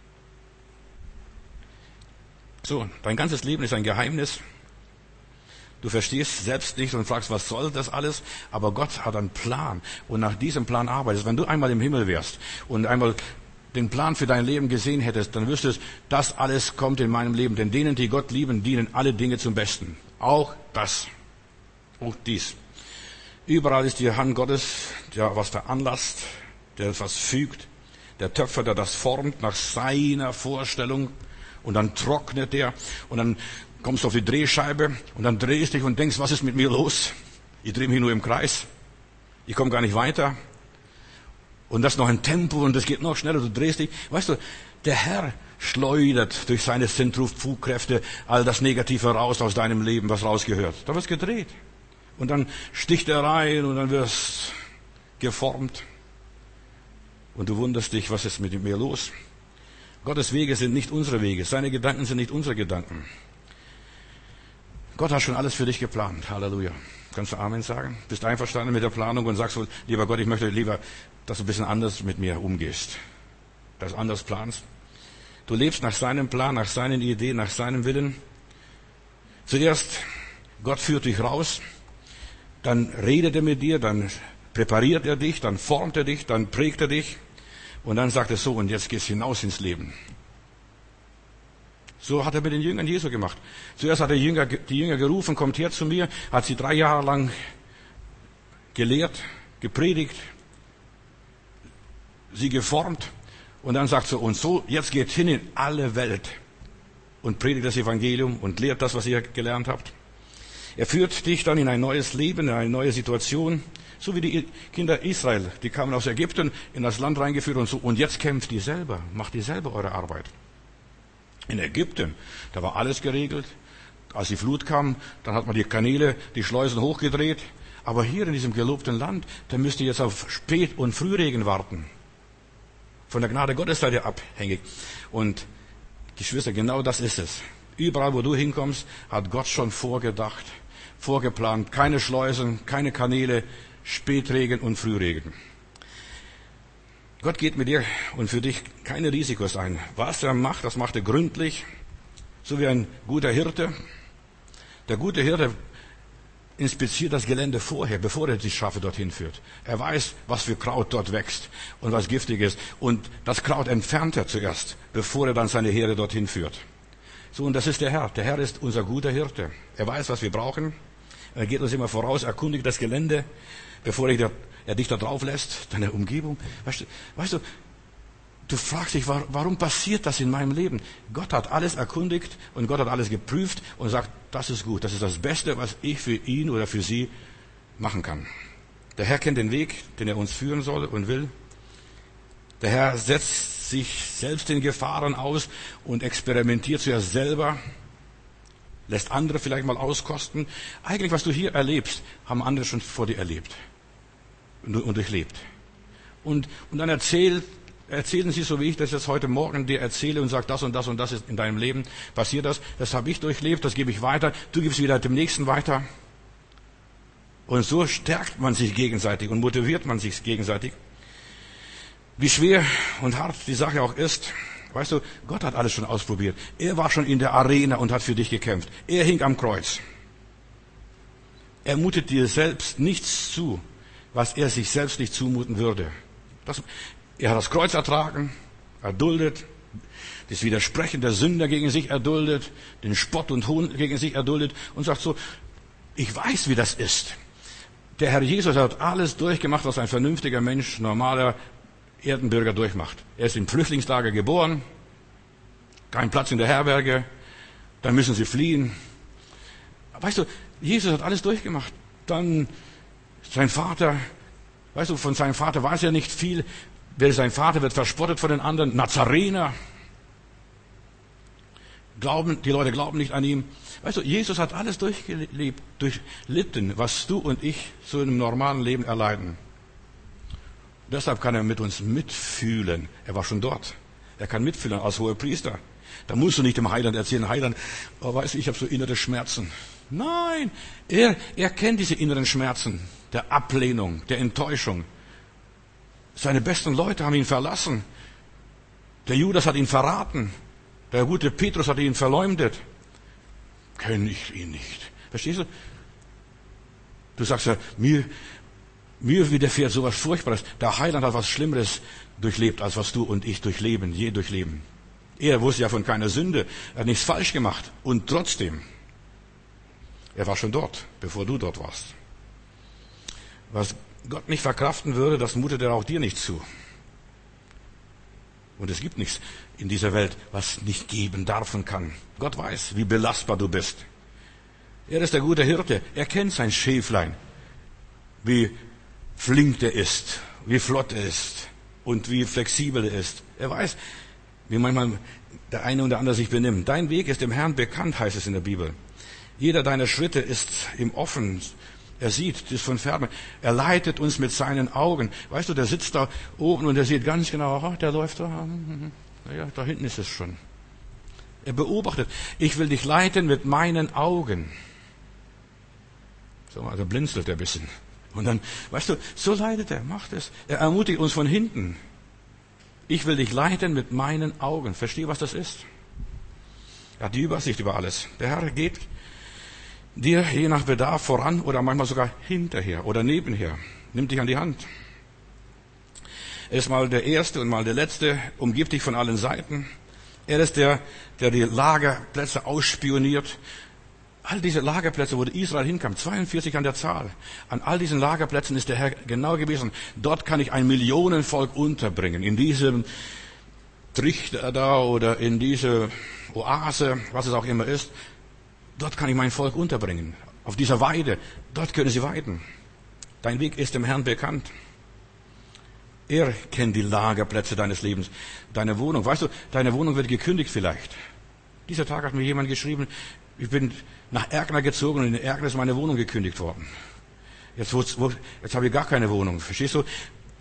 So, dein ganzes Leben ist ein Geheimnis. Du verstehst selbst nicht und fragst, was soll das alles? Aber Gott hat einen Plan. Und nach diesem Plan arbeitest. Wenn du einmal im Himmel wärst und einmal den Plan für dein Leben gesehen hättest, dann wüsstest, das alles kommt in meinem Leben. Denn denen, die Gott lieben, dienen alle Dinge zum Besten. Auch das. Auch dies. Überall ist die Hand Gottes, der was veranlasst, der etwas fügt. Der Töpfer, der das formt nach seiner Vorstellung. Und dann trocknet der. Und dann kommst du auf die Drehscheibe. Und dann drehst dich und denkst, was ist mit mir los? Ich drehe mich nur im Kreis. Ich komme gar nicht weiter. Und das noch ein Tempo und das geht noch schneller, du drehst dich. Weißt du, der Herr schleudert durch seine Zentrifugkräfte all das Negative raus aus deinem Leben, was rausgehört. Da wird's gedreht. Und dann sticht er rein und dann wirst geformt. Und du wunderst dich, was ist mit mir los? Gottes Wege sind nicht unsere Wege. Seine Gedanken sind nicht unsere Gedanken. Gott hat schon alles für dich geplant. Halleluja. Kannst du Amen sagen? Bist du einverstanden mit der Planung und sagst wohl, lieber Gott, ich möchte lieber, dass du ein bisschen anders mit mir umgehst. Dass du anders planst. Du lebst nach seinem Plan, nach seinen Ideen, nach seinem Willen. Zuerst, Gott führt dich raus. Dann redet er mit dir, dann präpariert er dich, dann formt er dich, dann prägt er dich. Und dann sagt er so, und jetzt gehst du hinaus ins Leben. So hat er mit den Jüngern Jesu gemacht. Zuerst hat er die Jünger gerufen, kommt her zu mir, hat sie 3 Jahre lang gelehrt, gepredigt, sie geformt. Und dann sagt er, und so, jetzt geht hin in alle Welt und predigt das Evangelium und lehrt das, was ihr gelernt habt. Er führt dich dann in ein neues Leben, in eine neue Situation. So wie die Kinder Israel, die kamen aus Ägypten, in das Land reingeführt und so. Und jetzt kämpft ihr selber, macht ihr selber eure Arbeit. In Ägypten, da war alles geregelt. Als die Flut kam, dann hat man die Kanäle, die Schleusen hochgedreht. Aber hier in diesem gelobten Land, da müsst ihr jetzt auf Spät- und Frühregen warten. Von der Gnade Gottes seid ihr abhängig. Und Geschwister, genau das ist es. Überall, wo du hinkommst, hat Gott schon vorgedacht, vorgeplant. Keine Schleusen, keine Kanäle, Spätregen und Frühregen. Gott geht mit dir und für dich keine Risikos ein. Was er macht, das macht er gründlich, so wie ein guter Hirte. Der gute Hirte inspiziert das Gelände vorher, bevor er die Schafe dorthin führt. Er weiß, was für Kraut dort wächst und was giftig ist. Und das Kraut entfernt er zuerst, bevor er dann seine Herde dorthin führt. So, und das ist der Herr. Der Herr ist unser guter Hirte. Er weiß, was wir brauchen. Er geht uns immer voraus, erkundigt das Gelände, bevor er dich da drauf lässt, deine Umgebung. Weißt du, du fragst dich, warum passiert das in meinem Leben? Gott hat alles erkundigt und Gott hat alles geprüft und sagt, das ist gut, das ist das Beste, was ich für ihn oder für sie machen kann. Der Herr kennt den Weg, den er uns führen soll und will. Der Herr setzt sich selbst in Gefahren aus und experimentiert zuerst selber, lässt andere vielleicht mal auskosten. Eigentlich, was du hier erlebst, haben andere schon vor dir erlebt und durchlebt. Und dann erzählen sie, so wie ich das jetzt heute Morgen dir erzähle und sage, das und das und das ist in deinem Leben passiert, das habe ich durchlebt, das gebe ich weiter, du gibst wieder dem Nächsten weiter. Und so stärkt man sich gegenseitig und motiviert man sich gegenseitig. Wie schwer und hart die Sache auch ist, weißt du, Gott hat alles schon ausprobiert. Er war schon in der Arena und hat für dich gekämpft. Er hing am Kreuz. Er mutet dir selbst nichts zu, was er sich selbst nicht zumuten würde. Er hat das Kreuz ertragen, erduldet, das Widersprechen der Sünder gegen sich erduldet, den Spott und Hohn gegen sich erduldet und sagt so, ich weiß, wie das ist. Der Herr Jesus hat alles durchgemacht, was ein vernünftiger Mensch, normaler Erdenbürger durchmacht. Er ist im Flüchtlingslager geboren, kein Platz in der Herberge, dann müssen sie fliehen. Weißt du, Jesus hat alles durchgemacht. Dann sein Vater, weißt du, von seinem Vater weiß er nicht viel. Wer ist sein Vater, wird verspottet von den anderen. Nazarener. Die Leute glauben nicht an ihn. Weißt du, Jesus hat alles durchlitten, was du und ich so in einem normalen Leben erleiden. Deshalb kann er mit uns mitfühlen. Er war schon dort. Er kann mitfühlen als Hohepriester. Da musst du nicht dem Heiland erzählen, Heiland, oh, weißt du, ich habe so innere Schmerzen. Nein, er kennt diese inneren Schmerzen der Ablehnung, der Enttäuschung. Seine besten Leute haben ihn verlassen. Der Judas hat ihn verraten. Der gute Petrus hat ihn verleumdet. Kenne ich ihn nicht. Verstehst du? Du sagst ja, mir widerfährt sowas Furchtbares. Der Heiland hat was Schlimmeres durchlebt, als was du und ich je durchleben. Er wusste ja von keiner Sünde. Er hat nichts falsch gemacht. Und trotzdem, er war schon dort, bevor du dort warst. Was Gott nicht verkraften würde, das mutet er auch dir nicht zu. Und es gibt nichts in dieser Welt, was nicht geben darf und kann. Gott weiß, wie belastbar du bist. Er ist der gute Hirte. Er kennt sein Schäflein. Wie flink der ist, wie flott er ist und wie flexibel er ist. Er weiß, wie manchmal der eine und der andere sich benimmt. Dein Weg ist dem Herrn bekannt, heißt es in der Bibel. Jeder deiner Schritte ist ihm offen. Er sieht das von ferne. Er leitet uns mit seinen Augen. Weißt du, der sitzt da oben und er sieht ganz genau, der läuft da. Ja, da hinten ist es schon. Er beobachtet. Ich will dich leiten mit meinen Augen. So, also blinzelt er ein bisschen. Und dann, weißt du, so leitet er, macht es. Er ermutigt uns von hinten. Ich will dich leiten mit meinen Augen. Verstehe, was das ist? Er hat die Übersicht über alles. Der Herr geht dir je nach Bedarf voran oder manchmal sogar hinterher oder nebenher. Nimmt dich an die Hand. Er ist mal der Erste und mal der Letzte, umgibt dich von allen Seiten. Er ist der die Lagerplätze ausspioniert. All diese Lagerplätze, wo Israel hinkam, 42 an der Zahl, an all diesen Lagerplätzen ist der Herr genau gewesen. Dort kann ich ein Millionenvolk unterbringen. In diesem Trichter da oder in diese Oase, was es auch immer ist. Dort kann ich mein Volk unterbringen. Auf dieser Weide, dort können sie weiden. Dein Weg ist dem Herrn bekannt. Er kennt die Lagerplätze deines Lebens. Deine Wohnung, weißt du, deine Wohnung wird gekündigt vielleicht. Dieser Tag hat mir jemand geschrieben, ich bin nach Erkner gezogen und in Erkner ist meine Wohnung gekündigt worden. Jetzt habe ich gar keine Wohnung. Verstehst du?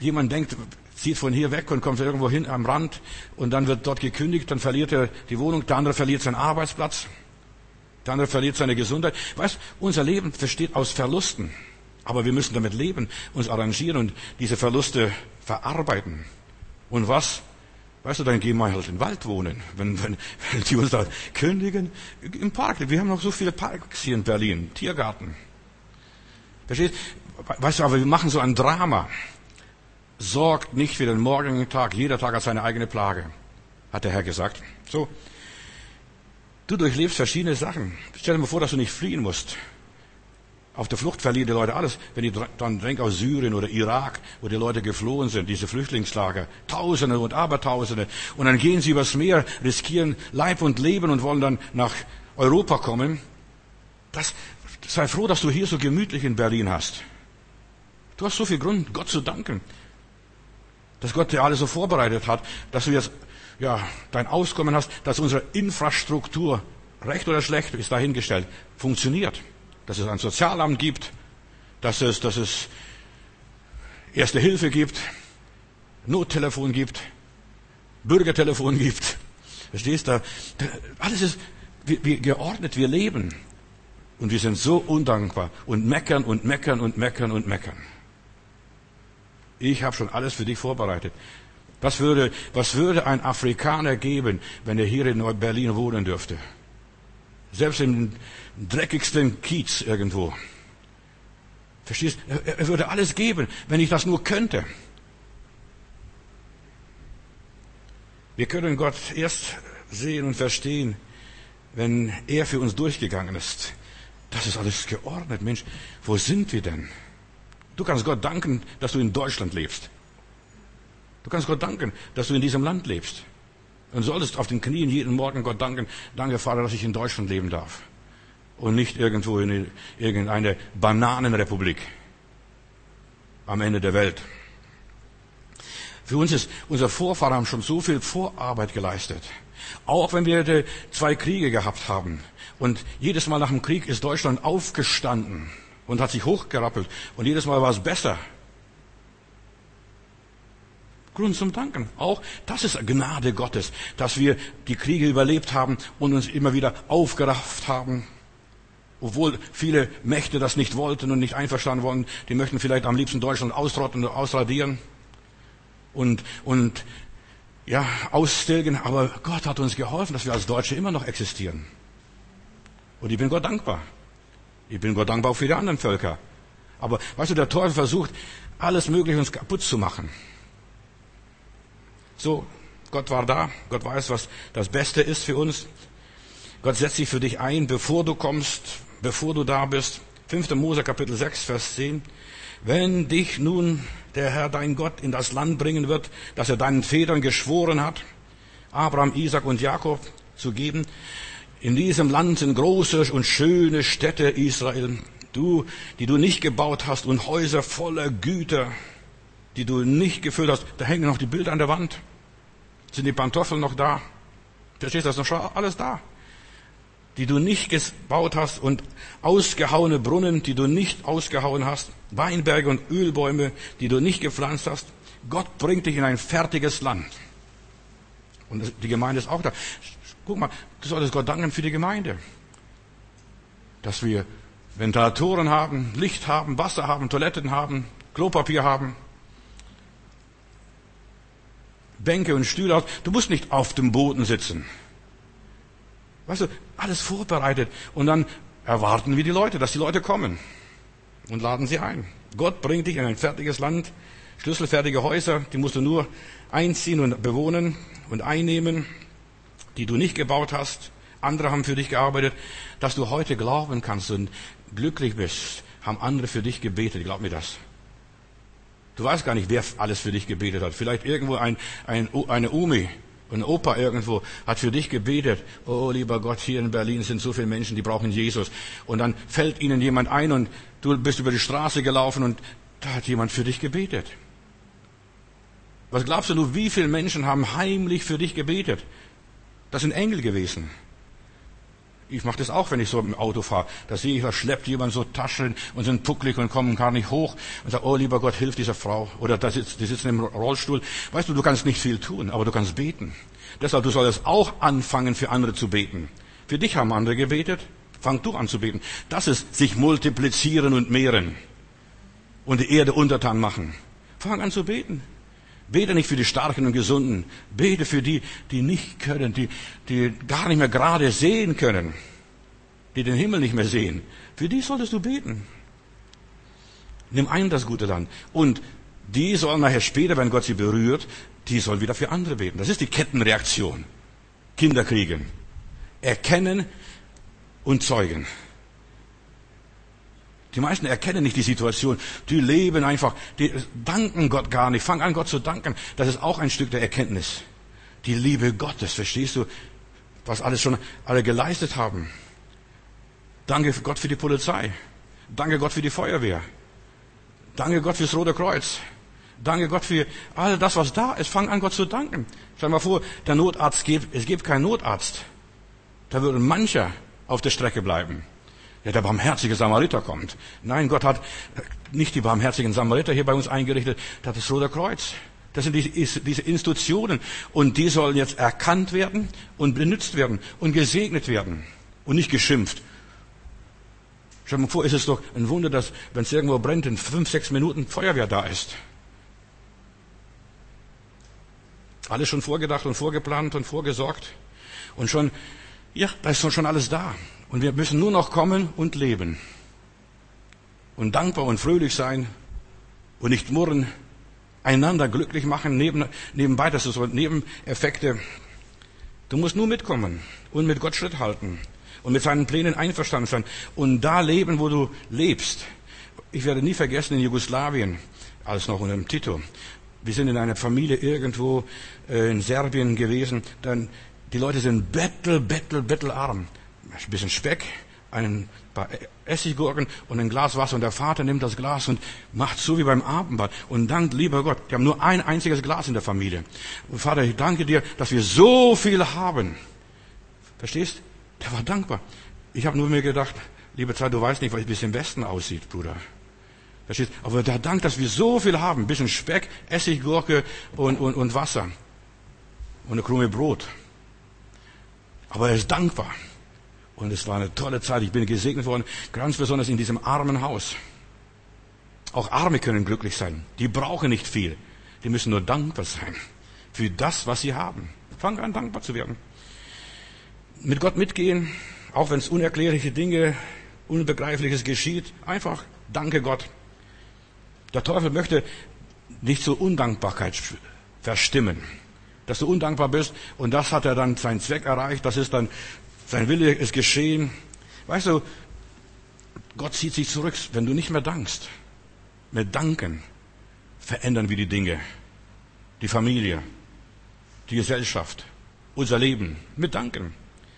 jemand denkt, zieht von hier weg und kommt irgendwo hin am Rand und dann wird dort gekündigt, dann verliert er die Wohnung, der andere verliert seinen Arbeitsplatz, der andere verliert seine Gesundheit. Weißt, unser Leben besteht aus Verlusten. Aber wir müssen damit leben, uns arrangieren und diese Verluste verarbeiten. Und was? Weißt du, dann gehen wir halt im Wald wohnen, wenn die uns da kündigen. Im Park, wir haben noch so viele Parks hier in Berlin, Tiergarten. Verstehst? Weißt du, aber wir machen so ein Drama. Sorgt nicht für den morgigen Tag, jeder Tag hat seine eigene Plage, hat der Herr gesagt. So, du durchlebst verschiedene Sachen. Stell dir mal vor, dass du nicht fliehen musst. Auf der Flucht verlieren die Leute alles. Wenn ich dann denke aus Syrien oder Irak, wo die Leute geflohen sind, diese Flüchtlingslager, Tausende und Abertausende. Und dann gehen sie übers Meer, riskieren Leib und Leben und wollen dann nach Europa kommen. Sei froh, dass du hier so gemütlich in Berlin hast. Du hast so viel Grund, Gott zu danken. Dass Gott dir alles so vorbereitet hat, dass du jetzt, dein Auskommen hast, dass unsere Infrastruktur, recht oder schlecht, ist dahingestellt, funktioniert. Dass es ein Sozialamt gibt, dass es Erste Hilfe gibt, Nottelefon gibt, Bürgertelefon gibt. Verstehst du? Alles ist wie geordnet, wir leben. Und wir sind so undankbar und meckern und meckern und meckern und meckern. Ich habe schon alles für dich vorbereitet. Was würde ein Afrikaner geben, wenn er hier in Berlin wohnen dürfte? Selbst im dreckigsten Kiez irgendwo. Verstehst? Er würde alles geben, wenn ich das nur könnte. Wir können Gott erst sehen und verstehen, wenn er für uns durchgegangen ist. Das ist alles geordnet. Mensch, wo sind wir denn? Du kannst Gott danken, dass du in Deutschland lebst. Du kannst Gott danken, dass du in diesem Land lebst. Und solltest auf den Knien jeden Morgen Gott danken, danke Vater, dass ich in Deutschland leben darf. Und nicht irgendwo in irgendeine Bananenrepublik am Ende der Welt. Für uns ist, unsere Vorfahren haben schon so viel Vorarbeit geleistet. Auch wenn wir 2 Kriege gehabt haben. Und jedes Mal nach dem Krieg ist Deutschland aufgestanden und hat sich hochgerappelt. Und jedes Mal war es besser. Grund zum Danken. Auch das ist Gnade Gottes, dass wir die Kriege überlebt haben und uns immer wieder aufgerafft haben. Obwohl viele Mächte das nicht wollten und nicht einverstanden waren. Die möchten vielleicht am liebsten Deutschland ausrotten und ausradieren und austilgen. Aber Gott hat uns geholfen, dass wir als Deutsche immer noch existieren. Und ich bin Gott dankbar. Ich bin Gott dankbar auch für die anderen Völker. Aber weißt du, der Teufel versucht, alles Mögliche uns kaputt zu machen. So, Gott war da. Gott weiß, was das Beste ist für uns. Gott setzt sich für dich ein, bevor du kommst, bevor du da bist. 5. Mose Kapitel 6, Vers 10. Wenn dich nun der Herr dein Gott in das Land bringen wird, das er deinen Vätern geschworen hat, Abraham, Isaac und Jakob zu geben, in diesem Land sind große und schöne Städte Israel, die du nicht gebaut hast, und Häuser voller Güter, die du nicht gefüllt hast. Da hängen noch die Bilder an der Wand. Sind die Pantoffeln noch da? Verstehst du, das ist noch alles da. Die du nicht gebaut hast, und ausgehauene Brunnen, die du nicht ausgehauen hast, Weinberge und Ölbäume, die du nicht gepflanzt hast. Gott bringt dich in ein fertiges Land. Und die Gemeinde ist auch da. Guck mal, du solltest Gott danken für die Gemeinde. Dass wir Ventilatoren haben, Licht haben, Wasser haben, Toiletten haben, Klopapier haben, Bänke und Stühle haben. Du musst nicht auf dem Boden sitzen. Weißt du, alles vorbereitet. Und dann erwarten wir die Leute, dass die Leute kommen. Und laden sie ein. Gott bringt dich in ein fertiges Land, schlüsselfertige Häuser, die musst du nur einziehen und bewohnen und einnehmen, die du nicht gebaut hast. Andere haben für dich gearbeitet. Dass du heute glauben kannst und glücklich bist, haben andere für dich gebetet. Glaub mir das. Du weißt gar nicht, wer alles für dich gebetet hat. Vielleicht irgendwo eine Omi, ein Opa irgendwo hat für dich gebetet. Oh, lieber Gott, hier in Berlin sind so viele Menschen, die brauchen Jesus. Und dann fällt ihnen jemand ein und du bist über die Straße gelaufen und da hat jemand für dich gebetet. Was glaubst du, wie viele Menschen haben heimlich für dich gebetet? Das sind Engel gewesen. Ich mache das auch, wenn ich so im Auto fahre. Da sehe ich, da schleppt jemand so Taschen und sind pucklig und kommen gar nicht hoch und sagt, oh lieber Gott, hilf dieser Frau. Oder die sitzen im Rollstuhl. Weißt du, du kannst nicht viel tun, aber du kannst beten. Deshalb, du solltest auch anfangen, für andere zu beten. Für dich haben andere gebetet. Fang du an zu beten. Das ist sich multiplizieren und mehren. Und die Erde untertan machen. Fang an zu beten. Bete nicht für die Starken und Gesunden. Bete für die, die nicht können, die gar nicht mehr gerade sehen können. Die den Himmel nicht mehr sehen. Für die solltest du beten. Nimm ein das gute Land. Und die sollen nachher später, wenn Gott sie berührt, die sollen wieder für andere beten. Das ist die Kettenreaktion. Kinder kriegen. Erkennen und zeugen. Die meisten erkennen nicht die Situation. Die leben einfach, die danken Gott gar nicht. Fang an, Gott zu danken. Das ist auch ein Stück der Erkenntnis. Die Liebe Gottes, verstehst du, was alle geleistet haben. Danke Gott für die Polizei. Danke Gott für die Feuerwehr. Danke Gott fürs Rote Kreuz. Danke Gott für all das, was da ist. Fang an, Gott zu danken. Stell dir mal vor, es gibt keinen Notarzt. Da würde mancher auf der Strecke bleiben. Ja, der barmherzige Samariter kommt. Nein, Gott hat nicht die barmherzigen Samariter hier bei uns eingerichtet, das hat das Rote Kreuz. Das sind diese Institutionen. Und die sollen jetzt erkannt werden und benutzt werden und gesegnet werden und nicht geschimpft. Stell dir mal vor, ist es doch ein Wunder, dass, wenn es irgendwo brennt, in 5-6 Minuten Feuerwehr da ist. Alles schon vorgedacht und vorgeplant und vorgesorgt. Und schon, ja, da ist schon alles da. Und wir müssen nur noch kommen und leben. Und dankbar und fröhlich sein und nicht murren, einander glücklich machen, nebenbei, das ist so Nebeneffekte. Du musst nur mitkommen und mit Gott Schritt halten und mit seinen Plänen einverstanden sein und da leben, wo du lebst. Ich werde nie vergessen, in Jugoslawien, als noch unter dem Tito, wir sind in einer Familie irgendwo in Serbien gewesen, dann die Leute sind bettelarm. Ein bisschen Speck, ein paar Essiggurken und ein Glas Wasser. Und der Vater nimmt das Glas und macht so wie beim Abendmahl und dankt, lieber Gott. Die haben nur ein einziges Glas in der Familie. Und Vater, ich danke dir, dass wir so viel haben. Verstehst? Der war dankbar. Ich habe nur mir gedacht, liebe Zeit, du weißt nicht, wie es im Westen aussieht, Bruder. Verstehst? Aber der Dank, dass wir so viel haben. Ein bisschen Speck, Essiggurke und Wasser. Und eine Krume Brot. Aber er ist dankbar. Und es war eine tolle Zeit. Ich bin gesegnet worden, ganz besonders in diesem armen Haus. Auch Arme können glücklich sein. Die brauchen nicht viel. Die müssen nur dankbar sein für das, was sie haben. Fang an, dankbar zu werden. Mit Gott mitgehen, auch wenn es unerklärliche Dinge, Unbegreifliches geschieht. Einfach danke Gott. Der Teufel möchte nicht zur Undankbarkeit verstimmen. Dass du undankbar bist und das hat er dann seinen Zweck erreicht. Das ist dann sein Wille ist geschehen. Weißt du, Gott zieht sich zurück, wenn du nicht mehr dankst. Mit Danken verändern wir die Dinge. Die Familie, die Gesellschaft, unser Leben. Mit Danken.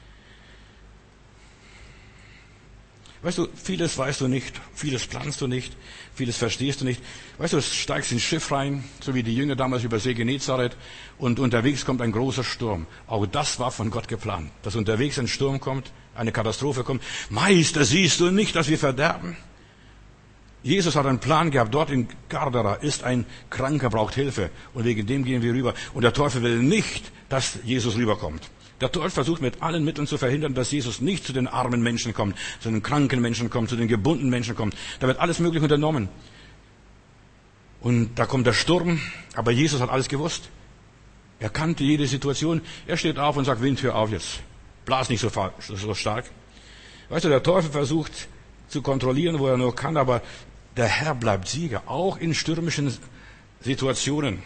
Weißt du, vieles weißt du nicht, vieles planst du nicht, vieles verstehst du nicht. Weißt du, du steigst ins Schiff rein, so wie die Jünger damals über See Genezareth, und unterwegs kommt ein großer Sturm. Auch das war von Gott geplant, dass unterwegs ein Sturm kommt, eine Katastrophe kommt. Meister, siehst du nicht, dass wir verderben? Jesus hat einen Plan gehabt, dort in Gardera ist ein Kranker, braucht Hilfe, und wegen dem gehen wir rüber. Und der Teufel will nicht, dass Jesus rüberkommt. Der Teufel versucht mit allen Mitteln zu verhindern, dass Jesus nicht zu den armen Menschen kommt, zu den kranken Menschen kommt, zu den gebundenen Menschen kommt. Da wird alles Mögliche unternommen. Und da kommt der Sturm, aber Jesus hat alles gewusst. Er kannte jede Situation. Er steht auf und sagt, Wind, hör auf jetzt. Blas nicht so stark. Weißt du, der Teufel versucht zu kontrollieren, wo er nur kann, aber der Herr bleibt Sieger, auch in stürmischen Situationen.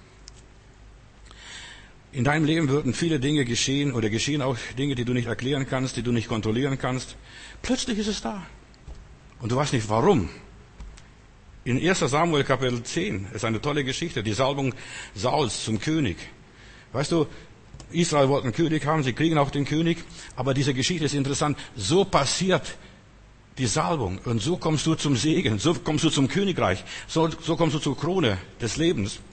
In deinem Leben würden viele Dinge geschehen oder geschehen auch Dinge, die du nicht erklären kannst, die du nicht kontrollieren kannst. Plötzlich ist es da. Und du weißt nicht warum. In 1. Samuel Kapitel 10 ist eine tolle Geschichte, die Salbung Sauls zum König. Weißt du, Israel wollte einen König haben, sie kriegen auch den König, aber diese Geschichte ist interessant. So passiert die Salbung und so kommst du zum Segen, so kommst du zum Königreich, so kommst du zur Krone des Lebens.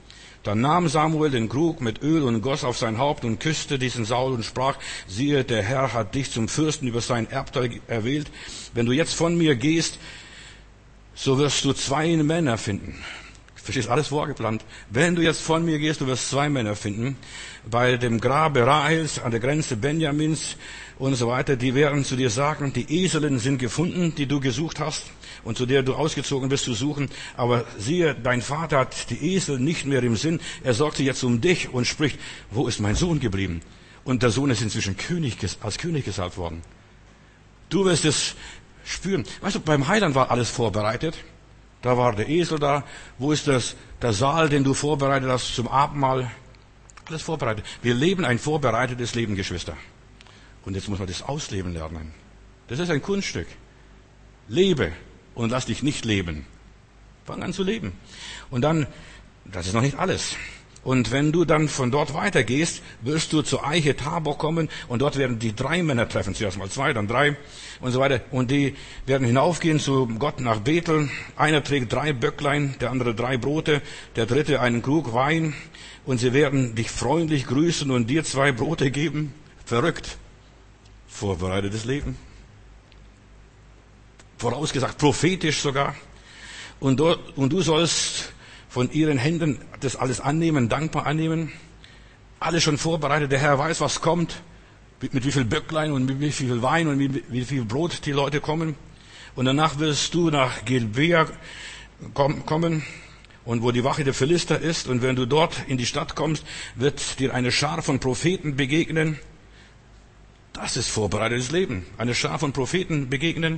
Dann nahm Samuel den Krug mit Öl und goss auf sein Haupt und küsste diesen Saul und sprach, siehe, der Herr hat dich zum Fürsten über sein Erbteil erwählt. Wenn du jetzt von mir gehst, so wirst du 2 Männer finden. Verstehst, alles vorgeplant. Wenn du jetzt von mir gehst, du wirst 2 Männer finden. Bei dem Grabe Rahels, an der Grenze Benjamins und so weiter, die werden zu dir sagen, die Eselin sind gefunden, die du gesucht hast und zu der du ausgezogen bist zu suchen. Aber siehe, dein Vater hat die Esel nicht mehr im Sinn. Er sorgt sich jetzt um dich und spricht, wo ist mein Sohn geblieben? Und der Sohn ist inzwischen als König gesalbt worden. Du wirst es spüren. Weißt du, beim Heiland war alles vorbereitet. Da war der Esel da. Wo ist der Saal, den du vorbereitet hast zum Abendmahl? Alles vorbereitet. Wir leben ein vorbereitetes Leben, Geschwister. Und jetzt muss man das ausleben lernen. Das ist ein Kunststück. Lebe und lass dich nicht leben. Fang an zu leben. Und dann, das ist noch nicht alles. Und wenn du dann von dort weitergehst, wirst du zur Eiche Tabor kommen und dort werden die 3 Männer treffen. Zuerst mal 2, dann 3 und so weiter. Und die werden hinaufgehen zu Gott nach Bethel. Einer trägt 3 Böcklein, der andere 3 Brote, der dritte einen Krug Wein. Und sie werden dich freundlich grüßen und dir 2 Brote geben. Verrückt. Vorbereitetes Leben. Vorausgesagt, prophetisch sogar. Und du sollst von ihren Händen das alles annehmen, dankbar annehmen. Alles schon vorbereitet. Der Herr weiß, was kommt. Mit wie viel Böcklein und mit wie viel Wein und mit wie viel Brot die Leute kommen. Und danach wirst du nach Gilbea kommen. Und wo die Wache der Philister ist. Und wenn du dort in die Stadt kommst, wird dir eine Schar von Propheten begegnen. Das ist vorbereitetes Leben. Eine Schar von Propheten begegnen,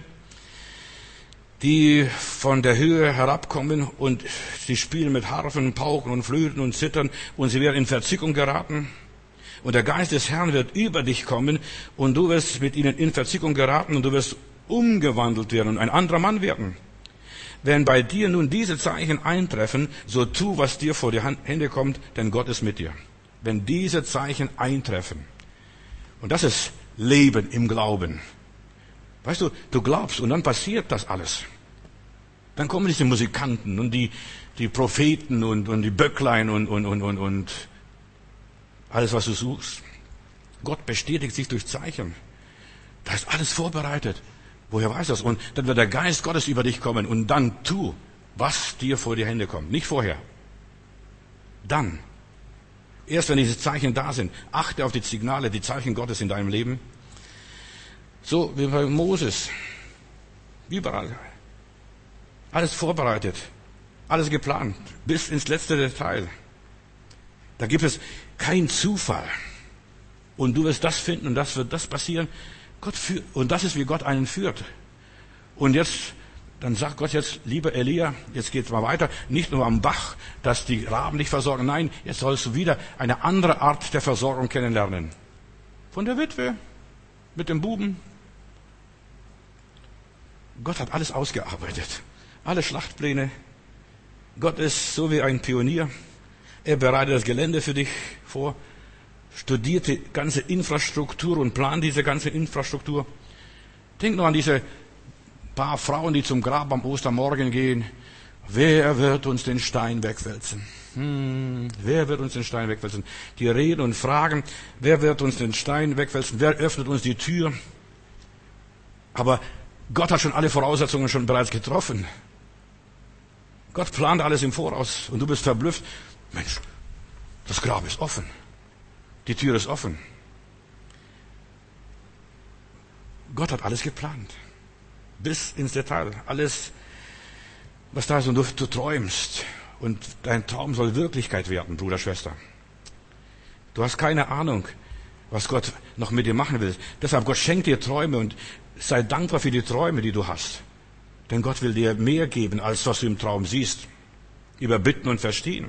die von der Höhe herabkommen und sie spielen mit Harfen, Pauken und Flöten und Zittern und sie werden in Verzückung geraten. Und der Geist des Herrn wird über dich kommen und du wirst mit ihnen in Verzückung geraten und du wirst umgewandelt werden und ein anderer Mann werden. Wenn bei dir nun diese Zeichen eintreffen, so tu, was dir vor die Hände kommt, denn Gott ist mit dir. Wenn diese Zeichen eintreffen. Und das ist Leben im Glauben. Weißt du, du glaubst und dann passiert das alles. Dann kommen diese Musikanten und die Propheten und die Böcklein und alles, was du suchst. Gott bestätigt sich durch Zeichen. Da ist alles vorbereitet. Woher weiß das? Und dann wird der Geist Gottes über dich kommen und dann tu, was dir vor die Hände kommt. Nicht vorher. Dann. Erst wenn diese Zeichen da sind, achte auf die Signale, die Zeichen Gottes in deinem Leben. So wie bei Moses. Überall. Alles vorbereitet. Alles geplant. Bis ins letzte Detail. Da gibt es keinen Zufall. Und du wirst das finden und das wird das passieren. Gott führt. Und das ist, wie Gott einen führt. Und jetzt, dann sagt Gott jetzt, lieber Elia, jetzt geht's mal weiter. Nicht nur am Bach, dass die Raben dich versorgen. Nein, jetzt sollst du wieder eine andere Art der Versorgung kennenlernen. Von der Witwe, mit dem Buben. Gott hat alles ausgearbeitet. Alle Schlachtpläne. Gott ist so wie ein Pionier. Er bereitet das Gelände für dich vor, studiert die ganze Infrastruktur und plant diese ganze Infrastruktur. Denk nur an diese paar Frauen, die zum Grab am Ostermorgen gehen. Wer wird uns den Stein wegwälzen? Wer wird uns den Stein wegwälzen? Die reden und fragen, wer wird uns den Stein wegwälzen? Wer öffnet uns die Tür? Aber Gott hat schon alle Voraussetzungen schon bereits getroffen. Gott plant alles im Voraus und du bist verblüfft. Mensch, das Grab ist offen. Die Tür ist offen. Gott hat alles geplant. Bis ins Detail. Alles, was da ist. Und du träumst. Und dein Traum soll Wirklichkeit werden, Bruder, Schwester. Du hast keine Ahnung, was Gott noch mit dir machen will. Deshalb, Gott schenkt dir Träume und sei dankbar für die Träume, die du hast. Denn Gott will dir mehr geben, als was du im Traum siehst. Überbitten und verstehen.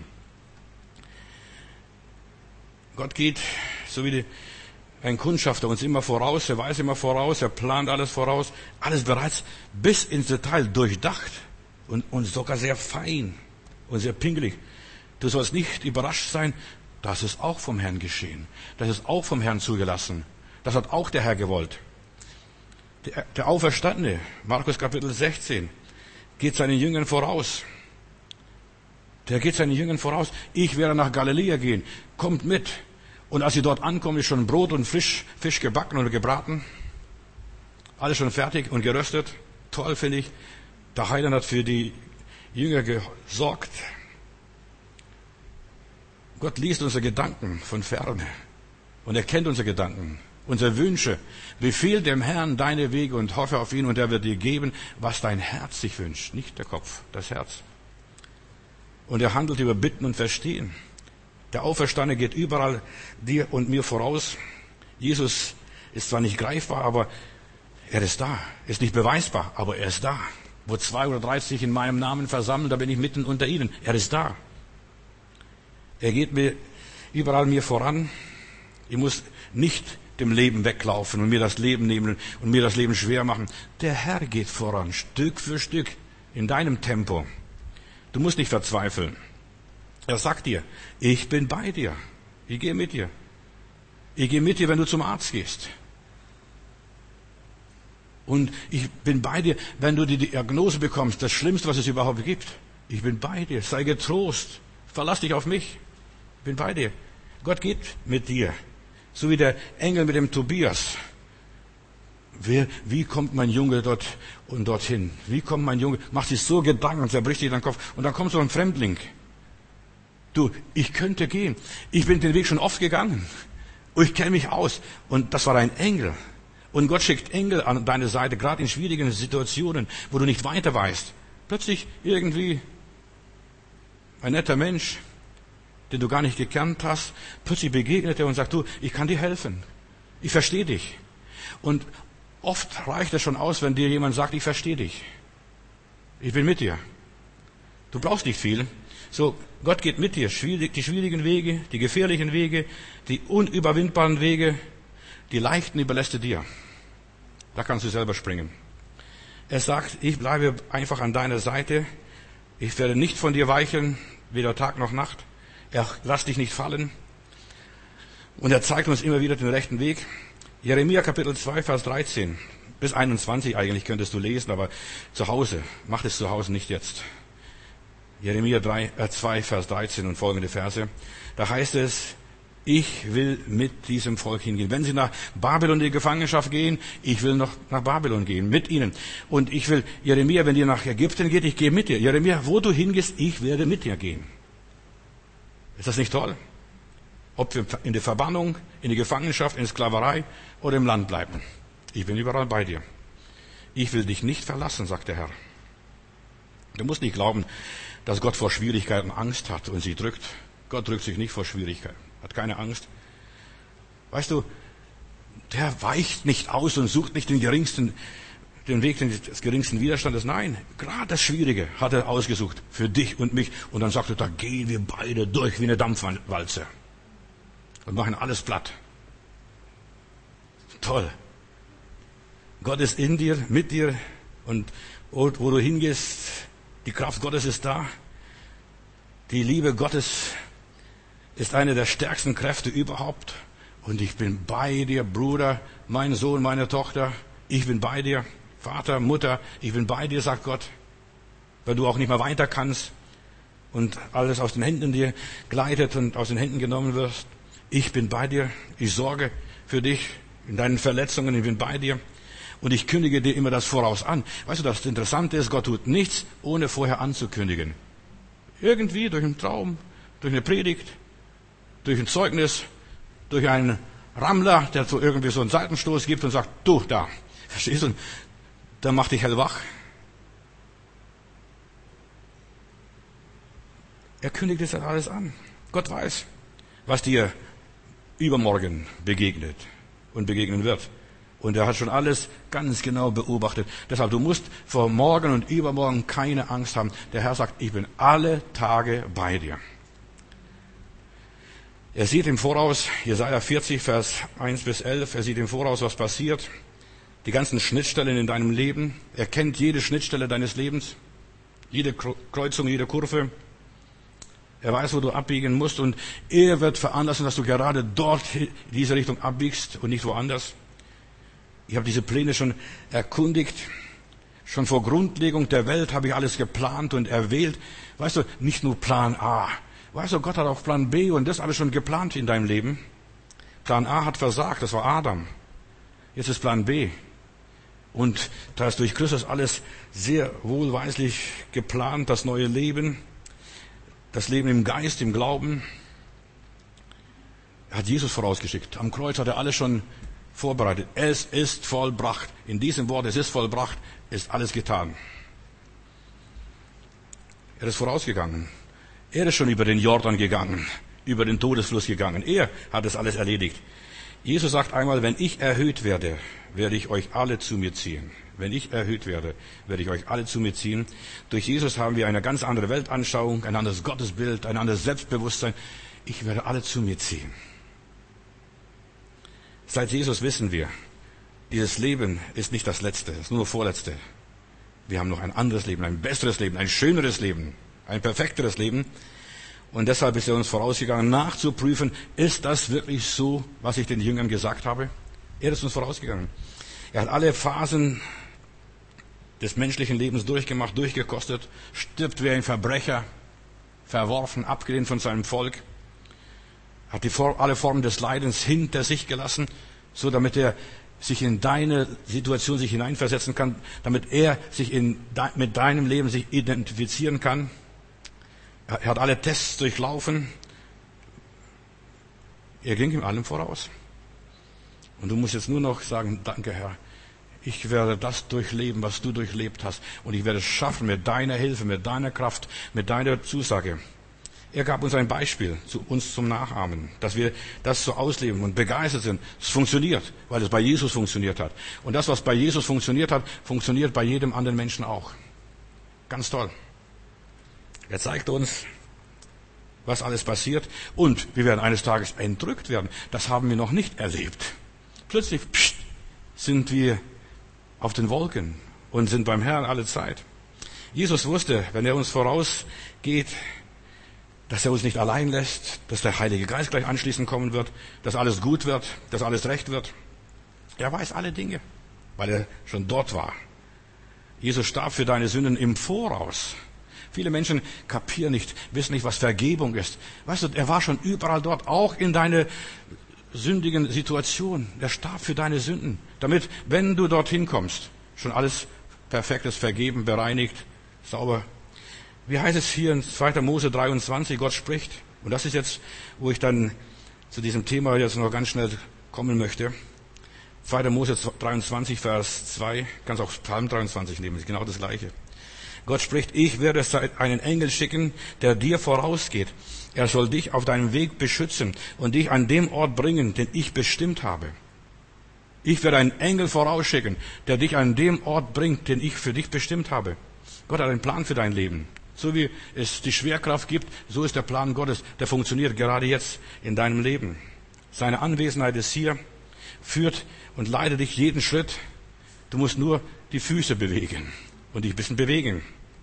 Gott geht, so wie ein Kundschafter uns immer voraus, er weiß immer voraus, er plant alles voraus, alles bereits bis ins Detail durchdacht und sogar sehr fein und sehr pingelig. Du sollst nicht überrascht sein, das ist auch vom Herrn geschehen. Das ist auch vom Herrn zugelassen. Das hat auch der Herr gewollt. Der Auferstandene, Markus Kapitel 16, geht seinen Jüngern voraus. Der geht seinen Jüngern voraus. Ich werde nach Galiläa gehen. Kommt mit. Und als sie dort ankommen, ist schon Brot und Fisch gebacken oder gebraten. Alles schon fertig und geröstet. Toll, finde ich. Der Heiland hat für die Jünger gesorgt. Gott liest unsere Gedanken von ferne. Und er kennt unsere Gedanken, unsere Wünsche. Befehl dem Herrn deine Wege und hoffe auf ihn und er wird dir geben, was dein Herz sich wünscht. Nicht der Kopf, das Herz. Und er handelt über Bitten und Verstehen. Der Auferstandene geht überall dir und mir voraus. Jesus ist zwar nicht greifbar, aber er ist da. Ist nicht beweisbar, aber er ist da. Wo 2 oder 3 sich in meinem Namen versammeln, da bin ich mitten unter ihnen. Er ist da. Er geht mir überall mir voran. Ich muss nicht dem Leben weglaufen und mir das Leben nehmen und mir das Leben schwer machen. Der Herr geht voran, Stück für Stück, in deinem Tempo. Du musst nicht verzweifeln. Er sagt dir, ich bin bei dir. Ich gehe mit dir. Ich gehe mit dir, wenn du zum Arzt gehst. Und ich bin bei dir, wenn du die Diagnose bekommst, das Schlimmste, was es überhaupt gibt. Ich bin bei dir. Sei getrost. Verlass dich auf mich. Ich bin bei dir. Gott geht mit dir. So wie der Engel mit dem Tobias. Wie kommt mein Junge dort und dorthin? Wie kommt mein Junge? Macht sich so Gedanken und zerbricht sich den Kopf. Und dann kommt so ein Fremdling. Du, ich könnte gehen. Ich bin den Weg schon oft gegangen. Und ich kenne mich aus. Und das war ein Engel. Und Gott schickt Engel an deine Seite, gerade in schwierigen Situationen, wo du nicht weiter weißt. Plötzlich irgendwie ein netter Mensch, den du gar nicht gekannt hast, plötzlich begegnet er und sagt, du, ich kann dir helfen. Ich verstehe dich. Und oft reicht es schon aus, wenn dir jemand sagt, ich verstehe dich. Ich bin mit dir. Du brauchst nicht viel. So, Gott geht mit dir. Die schwierigen Wege, die gefährlichen Wege, die unüberwindbaren Wege, die leichten überlässt er dir. Da kannst du selber springen. Er sagt, ich bleibe einfach an deiner Seite. Ich werde nicht von dir weichen, weder Tag noch Nacht. Er lässt dich nicht fallen. Und er zeigt uns immer wieder den rechten Weg. Jeremia Kapitel 2, Vers 13 bis 21 eigentlich könntest du lesen, aber zu Hause. Mach es zu Hause, nicht jetzt. Jeremia 2, Vers 13 und folgende Verse. Da heißt es, ich will mit diesem Volk hingehen. Wenn sie nach Babylon in die Gefangenschaft gehen, ich will noch nach Babylon gehen, mit ihnen. Und ich will, Jeremia, wenn ihr nach Ägypten geht, ich gehe mit dir. Jeremia, wo du hingehst, ich werde mit dir gehen. Ist das nicht toll? Ob wir in der Verbannung, in die Gefangenschaft, in der Sklaverei oder im Land bleiben. Ich bin überall bei dir. Ich will dich nicht verlassen, sagt der Herr. Du musst nicht glauben, dass Gott vor Schwierigkeiten Angst hat und sie drückt. Gott drückt sich nicht vor Schwierigkeiten. Hat keine Angst. Weißt du, der weicht nicht aus und sucht nicht den Weg des geringsten Widerstandes. Nein, gerade das Schwierige hat er ausgesucht für dich und mich. Und dann sagt er, da gehen wir beide durch wie eine Dampfwalze. Und machen alles platt. Toll. Gott ist in dir, mit dir. Und wo du hingehst, die Kraft Gottes ist da. Die Liebe Gottes ist eine der stärksten Kräfte überhaupt. Und ich bin bei dir, Bruder, mein Sohn, meine Tochter. Ich bin bei dir, Vater, Mutter. Ich bin bei dir, sagt Gott. Weil du auch nicht mehr weiter kannst und alles aus den Händen dir gleitet und aus den Händen genommen wirst. Ich bin bei dir. Ich sorge für dich in deinen Verletzungen. Ich bin bei dir. Und ich kündige dir immer das voraus an. Weißt du, das Interessante ist, Gott tut nichts, ohne vorher anzukündigen. Irgendwie durch einen Traum, durch eine Predigt, durch ein Zeugnis, durch einen Rammler, der so irgendwie so einen Seitenstoß gibt und sagt, du da, verstehst du? Der macht dich hellwach. Er kündigt es alles an. Gott weiß, was dir übermorgen begegnet und begegnen wird. Und er hat schon alles ganz genau beobachtet. Deshalb, du musst vor morgen und übermorgen keine Angst haben. Der Herr sagt, ich bin alle Tage bei dir. Er sieht im Voraus, Jesaja 40, Vers 1 bis 11, er sieht im Voraus, was passiert. Die ganzen Schnittstellen in deinem Leben. Er kennt jede Schnittstelle deines Lebens. Jede Kreuzung, jede Kurve. Er weiß, wo du abbiegen musst. Und er wird veranlassen, dass du gerade dort in diese Richtung abbiegst und nicht woanders. Ich habe diese Pläne schon erkundigt. Schon vor Grundlegung der Welt habe ich alles geplant und erwählt. Weißt du, nicht nur Plan A. Weißt du, Gott hat auch Plan B und das alles schon geplant in deinem Leben. Plan A hat versagt, das war Adam. Jetzt ist Plan B. Und da ist durch Christus alles sehr wohlweislich geplant, das neue Leben, das Leben im Geist, im Glauben. Er hat Jesus vorausgeschickt. Am Kreuz hat er alles schon vorbereitet. Es ist vollbracht. In diesem Wort, es ist vollbracht, ist alles getan. Er ist vorausgegangen. Er ist schon über den Jordan gegangen, über den Todesfluss gegangen. Er hat das alles erledigt. Jesus sagt einmal, wenn ich erhöht werde, werde ich euch alle zu mir ziehen. Wenn ich erhöht werde, werde ich euch alle zu mir ziehen. Durch Jesus haben wir eine ganz andere Weltanschauung, ein anderes Gottesbild, ein anderes Selbstbewusstsein. Ich werde alle zu mir ziehen. Seit Jesus wissen wir, dieses Leben ist nicht das Letzte, es ist nur das Vorletzte. Wir haben noch ein anderes Leben, ein besseres Leben, ein schöneres Leben, ein perfekteres Leben. Und deshalb ist er uns vorausgegangen, nachzuprüfen, ist das wirklich so, was ich den Jüngern gesagt habe? Er ist uns vorausgegangen. Er hat alle Phasen des menschlichen Lebens durchgemacht, durchgekostet, stirbt wie ein Verbrecher, verworfen, abgelehnt von seinem Volk, hat alle Formen des Leidens hinter sich gelassen, so damit er sich in deine Situation sich hineinversetzen kann, damit er sich mit deinem Leben sich identifizieren kann. Er hat alle Tests durchlaufen. Er ging ihm allem voraus. Und du musst jetzt nur noch sagen, danke Herr, ich werde das durchleben, was du durchlebt hast. Und ich werde es schaffen mit deiner Hilfe, mit deiner Kraft, mit deiner Zusage. Er gab uns ein Beispiel, uns zum Nachahmen, dass wir das so ausleben und begeistert sind. Es funktioniert, weil es bei Jesus funktioniert hat. Und das, was bei Jesus funktioniert hat, funktioniert bei jedem anderen Menschen auch. Ganz toll. Er zeigt uns, was alles passiert. Und wir werden eines Tages entrückt werden. Das haben wir noch nicht erlebt. Plötzlich sind wir auf den Wolken und sind beim Herrn alle Zeit. Jesus wusste, wenn er uns vorausgeht, dass er uns nicht allein lässt, dass der Heilige Geist gleich anschließend kommen wird, dass alles gut wird, dass alles recht wird. Er weiß alle Dinge, weil er schon dort war. Jesus starb für deine Sünden im Voraus. Viele Menschen kapieren nicht, wissen nicht, was Vergebung ist. Weißt du, er war schon überall dort, auch in deiner sündigen Situation. Er starb für deine Sünden, damit, wenn du dorthin kommst, schon alles perfektes vergeben, bereinigt, sauber. Wie heißt es hier in 2. Mose 23, Gott spricht? Und das ist jetzt, wo ich dann zu diesem Thema jetzt noch ganz schnell kommen möchte. 2. Mose 23, Vers 2, kannst auch Psalm 23 nehmen, ist genau das Gleiche. Gott spricht, ich werde einen Engel schicken, der dir vorausgeht. Er soll dich auf deinem Weg beschützen und dich an dem Ort bringen, den ich bestimmt habe. Ich werde einen Engel vorausschicken, der dich an dem Ort bringt, den ich für dich bestimmt habe. Gott hat einen Plan für dein Leben. So wie es die Schwerkraft gibt, so ist der Plan Gottes, der funktioniert gerade jetzt in deinem Leben. Seine Anwesenheit ist hier, führt und leitet dich jeden Schritt. Du musst nur die Füße bewegen und dich ein bisschen bewegen.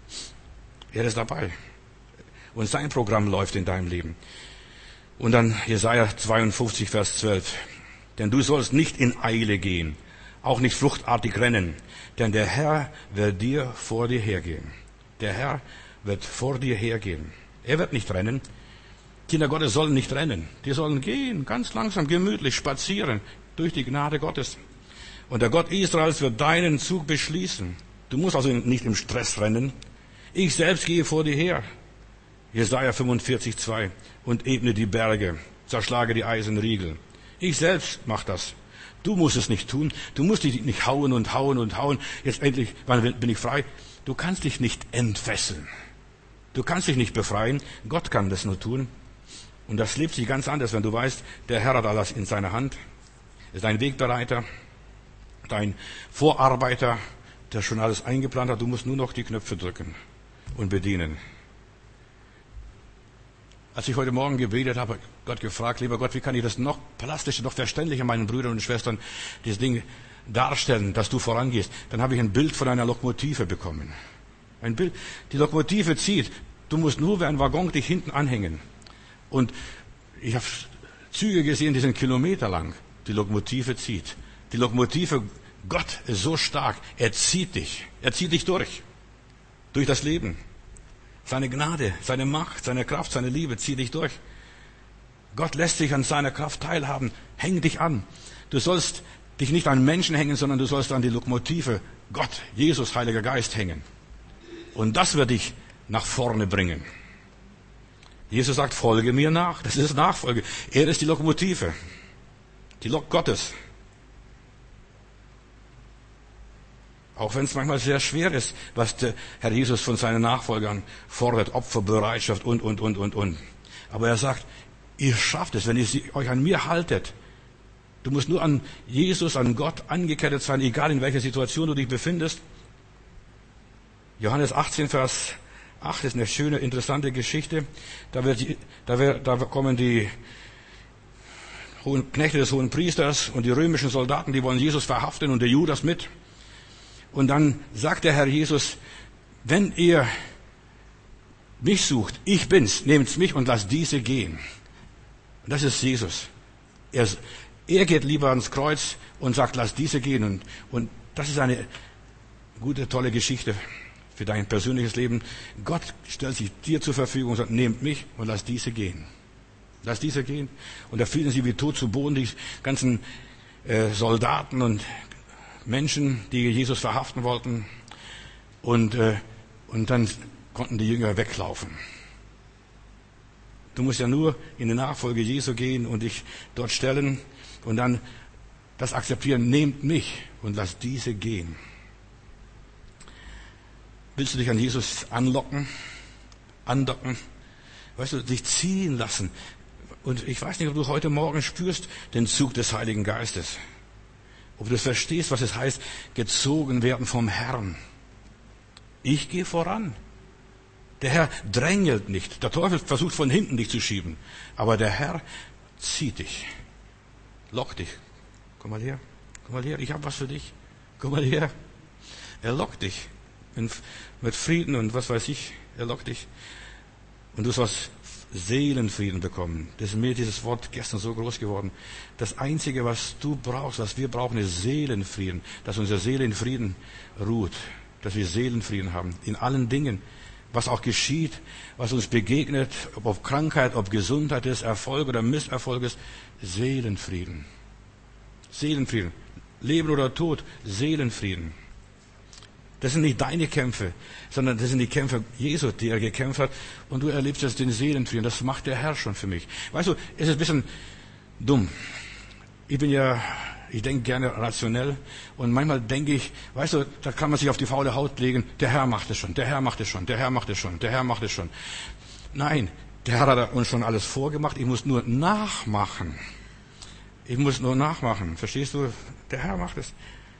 Er ist dabei. Und sein Programm läuft in deinem Leben. Und dann Jesaja 52, Vers 12. Denn du sollst nicht in Eile gehen, auch nicht fluchtartig rennen, denn der Herr wird vor dir hergehen. Der Herr wird vor dir hergehen. Er wird nicht rennen. Kinder Gottes sollen nicht rennen. Die sollen gehen, ganz langsam, gemütlich, spazieren, durch die Gnade Gottes. Und der Gott Israels wird deinen Zug beschließen. Du musst also nicht im Stress rennen. Ich selbst gehe vor dir her. Jesaja 45, 2. Und ebne die Berge, zerschlage die Eisenriegel. Ich selbst mach das. Du musst es nicht tun. Du musst dich nicht hauen und hauen und hauen. Jetzt endlich, wann bin ich frei? Du kannst dich nicht entfesseln. Du kannst dich nicht befreien. Gott kann das nur tun. Und das lebt sich ganz anders, wenn du weißt, der Herr hat alles in seiner Hand. Er ist dein Wegbereiter, dein Vorarbeiter, der schon alles eingeplant hat. Du musst nur noch die Knöpfe drücken und bedienen. Als ich heute Morgen gebetet habe, Gott gefragt, lieber Gott, wie kann ich das noch plastischer, noch verständlicher meinen Brüdern und Schwestern dieses Ding darstellen, dass du vorangehst. Dann habe ich ein Bild von einer Lokomotive bekommen. Ein Bild. Die Lokomotive zieht. Du musst nur wie ein Waggon dich hinten anhängen. Und ich habe Züge gesehen, die sind kilometerlang. Die Lokomotive zieht. Die Lokomotive Gott ist so stark, er zieht dich durch das Leben. Seine Gnade, seine Macht, seine Kraft, seine Liebe zieht dich durch. Gott lässt dich an seiner Kraft teilhaben. Häng dich an. Du sollst dich nicht an Menschen hängen, sondern du sollst an die Lokomotive Gott, Jesus, Heiliger Geist hängen. Und das wird dich nach vorne bringen. Jesus sagt, folge mir nach. Das ist Nachfolge. Er ist die Lokomotive. Die Lok Gottes. Auch wenn es manchmal sehr schwer ist, was der Herr Jesus von seinen Nachfolgern fordert. Opferbereitschaft und. Aber er sagt, ihr schafft es, wenn ihr euch an mir haltet. Du musst nur an Jesus, an Gott angekettet sein, egal in welcher Situation du dich befindest. Johannes 18, Vers 8 ist eine schöne, interessante Geschichte. Da kommen die Knechte des hohen Priesters und die römischen Soldaten, die wollen Jesus verhaften und der Judas mit. Und dann sagt der Herr Jesus, wenn ihr mich sucht, ich bin's, nehmt mich und lasst diese gehen. Und das ist Jesus. Er geht lieber ans Kreuz und sagt, lass diese gehen. Und das ist eine gute, tolle Geschichte für dein persönliches Leben. Gott stellt sich dir zur Verfügung und sagt, nehmt mich und lasst diese gehen. Lass diese gehen. Und da fielen sie wie tot zu Boden, die ganzen Soldaten und Menschen, die Jesus verhaften wollten. Und dann konnten die Jünger weglaufen. Du musst ja nur in die Nachfolge Jesu gehen und dich dort stellen und dann das akzeptieren. Nehmt mich und lasst diese gehen. Willst du dich an Jesus andocken? Weißt du, dich ziehen lassen. Und ich weiß nicht, ob du heute Morgen spürst den Zug des Heiligen Geistes. Ob du das verstehst, was es heißt, gezogen werden vom Herrn. Ich gehe voran. Der Herr drängelt nicht. Der Teufel versucht von hinten dich zu schieben. Aber der Herr zieht dich. Lockt dich. Komm mal her. Ich habe was für dich. Komm mal her. Er lockt dich. Mit Frieden und was weiß ich. Er lockt dich. Und du sollst Seelenfrieden bekommen. Das ist mir dieses Wort gestern so groß geworden. Das Einzige, was du brauchst, was wir brauchen, ist Seelenfrieden. Dass unsere Seele in Frieden ruht. Dass wir Seelenfrieden haben. In allen Dingen. Was auch geschieht, was uns begegnet, ob Krankheit, ob Gesundheit ist, Erfolg oder Misserfolg ist. Seelenfrieden. Seelenfrieden. Leben oder Tod. Seelenfrieden. Das sind nicht deine Kämpfe, sondern das sind die Kämpfe Jesu, die er gekämpft hat. Und du erlebst jetzt den Seelenfrieden. Das macht der Herr schon für mich. Weißt du, es ist ein bisschen dumm. Ich denke gerne rationell. Und manchmal denke ich, weißt du, da kann man sich auf die faule Haut legen. Der Herr macht es schon, der Herr macht es schon, der Herr macht es schon, der Herr macht es schon. Nein, der Herr hat uns schon alles vorgemacht. Ich muss nur nachmachen. Verstehst du? Der Herr macht es.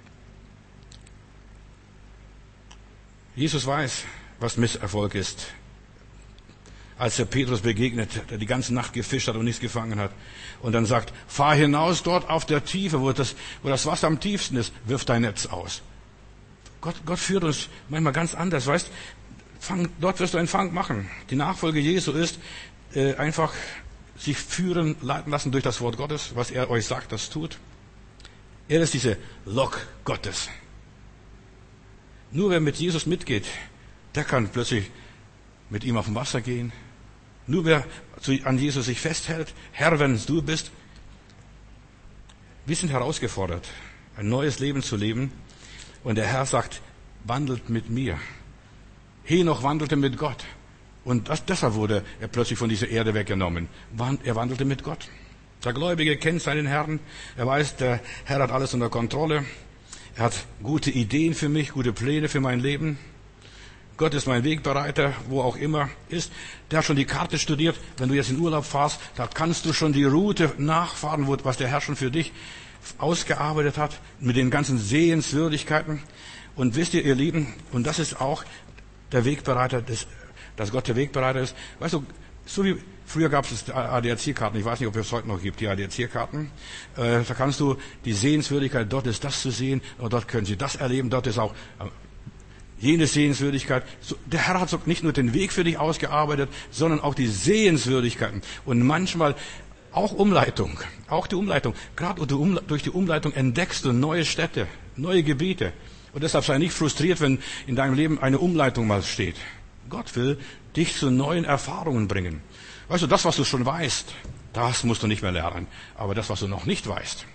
Jesus weiß, was Misserfolg ist. Als er Petrus begegnet, der die ganze Nacht gefischt hat und nichts gefangen hat. Und dann sagt, fahr hinaus dort auf der Tiefe, wo das Wasser am tiefsten ist, wirf dein Netz aus. Gott führt uns manchmal ganz anders, weißt? Dort wirst du einen Fang machen. Die Nachfolge Jesu ist, einfach sich führen, leiten lassen durch das Wort Gottes, was er euch sagt, das tut. Er ist diese Lok Gottes. Nur wer mit Jesus mitgeht, der kann plötzlich mit ihm auf dem Wasser gehen. Nur wer an Jesus sich festhält, Herr, wenn du bist. Wir sind herausgefordert, ein neues Leben zu leben. Und der Herr sagt, wandelt mit mir. Henoch wandelte mit Gott. Und deshalb wurde er plötzlich von dieser Erde weggenommen. Er wandelte mit Gott. Der Gläubige kennt seinen Herrn. Er weiß, der Herr hat alles unter Kontrolle. Er hat gute Ideen für mich, gute Pläne für mein Leben. Gott ist mein Wegbereiter, wo auch immer ist. Der hat schon die Karte studiert. Wenn du jetzt in Urlaub fahrst, da kannst du schon die Route nachfahren, was der Herr schon für dich ausgearbeitet hat, mit den ganzen Sehenswürdigkeiten. Und wisst ihr, ihr Lieben, und das ist auch der Wegbereiter, dass Gott der Wegbereiter ist. Weißt du, so wie früher gab es ADAC-Karten, ich weiß nicht, ob es heute noch gibt, die ADAC-Karten. Da kannst du die Sehenswürdigkeit, dort ist das zu sehen, und dort können Sie das erleben, dort ist auch jene Sehenswürdigkeit. Der Herr hat nicht nur den Weg für dich ausgearbeitet, sondern auch die Sehenswürdigkeiten. Und manchmal auch Umleitung, auch die Umleitung. Gerade durch die Umleitung entdeckst du neue Städte, neue Gebiete. Und deshalb sei nicht frustriert, wenn in deinem Leben eine Umleitung mal steht. Gott will dich zu neuen Erfahrungen bringen. Weißt du, das, was du schon weißt, das musst du nicht mehr lernen. Aber das, was du noch nicht weißt,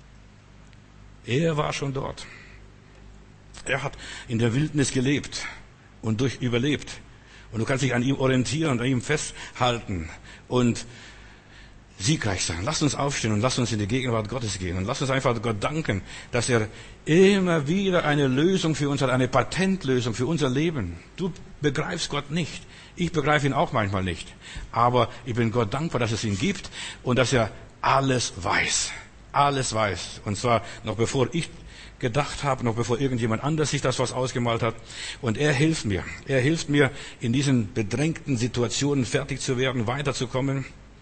er war schon dort. Er hat in der Wildnis gelebt und überlebt. Und du kannst dich an ihm orientieren und an ihm festhalten und siegreich sein. Lass uns aufstehen und lass uns in die Gegenwart Gottes gehen. Und lass uns einfach Gott danken, dass er immer wieder eine Lösung für uns hat, eine Patentlösung für unser Leben. Du begreifst Gott nicht. Ich begreife ihn auch manchmal nicht. Aber ich bin Gott dankbar, dass es ihn gibt und dass er alles weiß. Alles weiß. Und zwar noch bevor ich gedacht habe, noch bevor irgendjemand anders sich das was ausgemalt hat. Und er hilft mir. Er hilft mir, in diesen bedrängten Situationen fertig zu werden, weiterzukommen.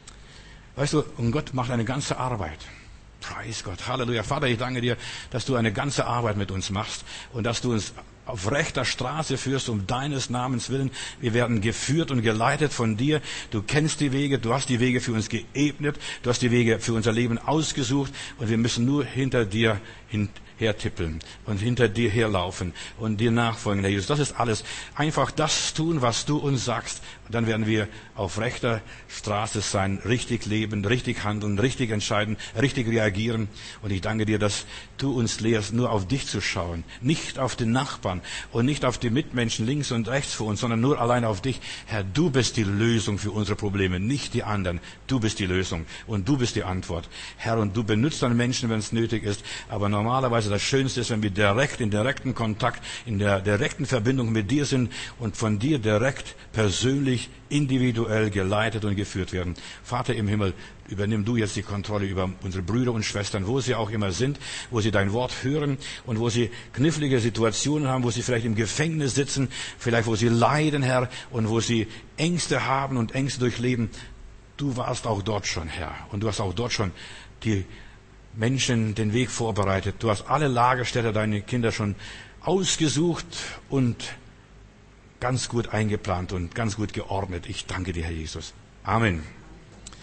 Weißt du, und Gott macht eine ganze Arbeit. Preis Gott, Halleluja. Vater, ich danke dir, dass du eine ganze Arbeit mit uns machst und dass du uns auf rechter Straße führst, um deines Namens willen. Wir werden geführt und geleitet von dir. Du kennst die Wege, du hast die Wege für uns geebnet, du hast die Wege für unser Leben ausgesucht und wir müssen nur hinter dir hertippeln und hinter dir herlaufen und dir nachfolgen, Herr Jesus. Das ist alles. Einfach das tun, was du uns sagst. Und dann werden wir auf rechter Straße sein, richtig leben, richtig handeln, richtig entscheiden, richtig reagieren. Und ich danke dir, dass du uns lehrst, nur auf dich zu schauen, nicht auf den Nachbarn und nicht auf die Mitmenschen links und rechts vor uns, sondern nur allein auf dich. Herr, du bist die Lösung für unsere Probleme, nicht die anderen. Du bist die Lösung und du bist die Antwort. Herr, und du benutzt dann Menschen, wenn es nötig ist. Aber normalerweise das Schönste ist, wenn wir in direkten Kontakt, in der direkten Verbindung mit dir sind und von dir direkt, persönlich, individuell geleitet und geführt werden. Vater im Himmel, übernimm du jetzt die Kontrolle über unsere Brüder und Schwestern, wo sie auch immer sind, wo sie dein Wort hören und wo sie knifflige Situationen haben, wo sie vielleicht im Gefängnis sitzen, vielleicht wo sie leiden, Herr, und wo sie Ängste haben und Ängste durchleben. Du warst auch dort schon, Herr, und du hast auch dort schon die Menschen den Weg vorbereitet. Du hast alle Lagerstätte deiner Kinder schon ausgesucht und ganz gut eingeplant und ganz gut geordnet. Ich danke dir, Herr Jesus. Amen.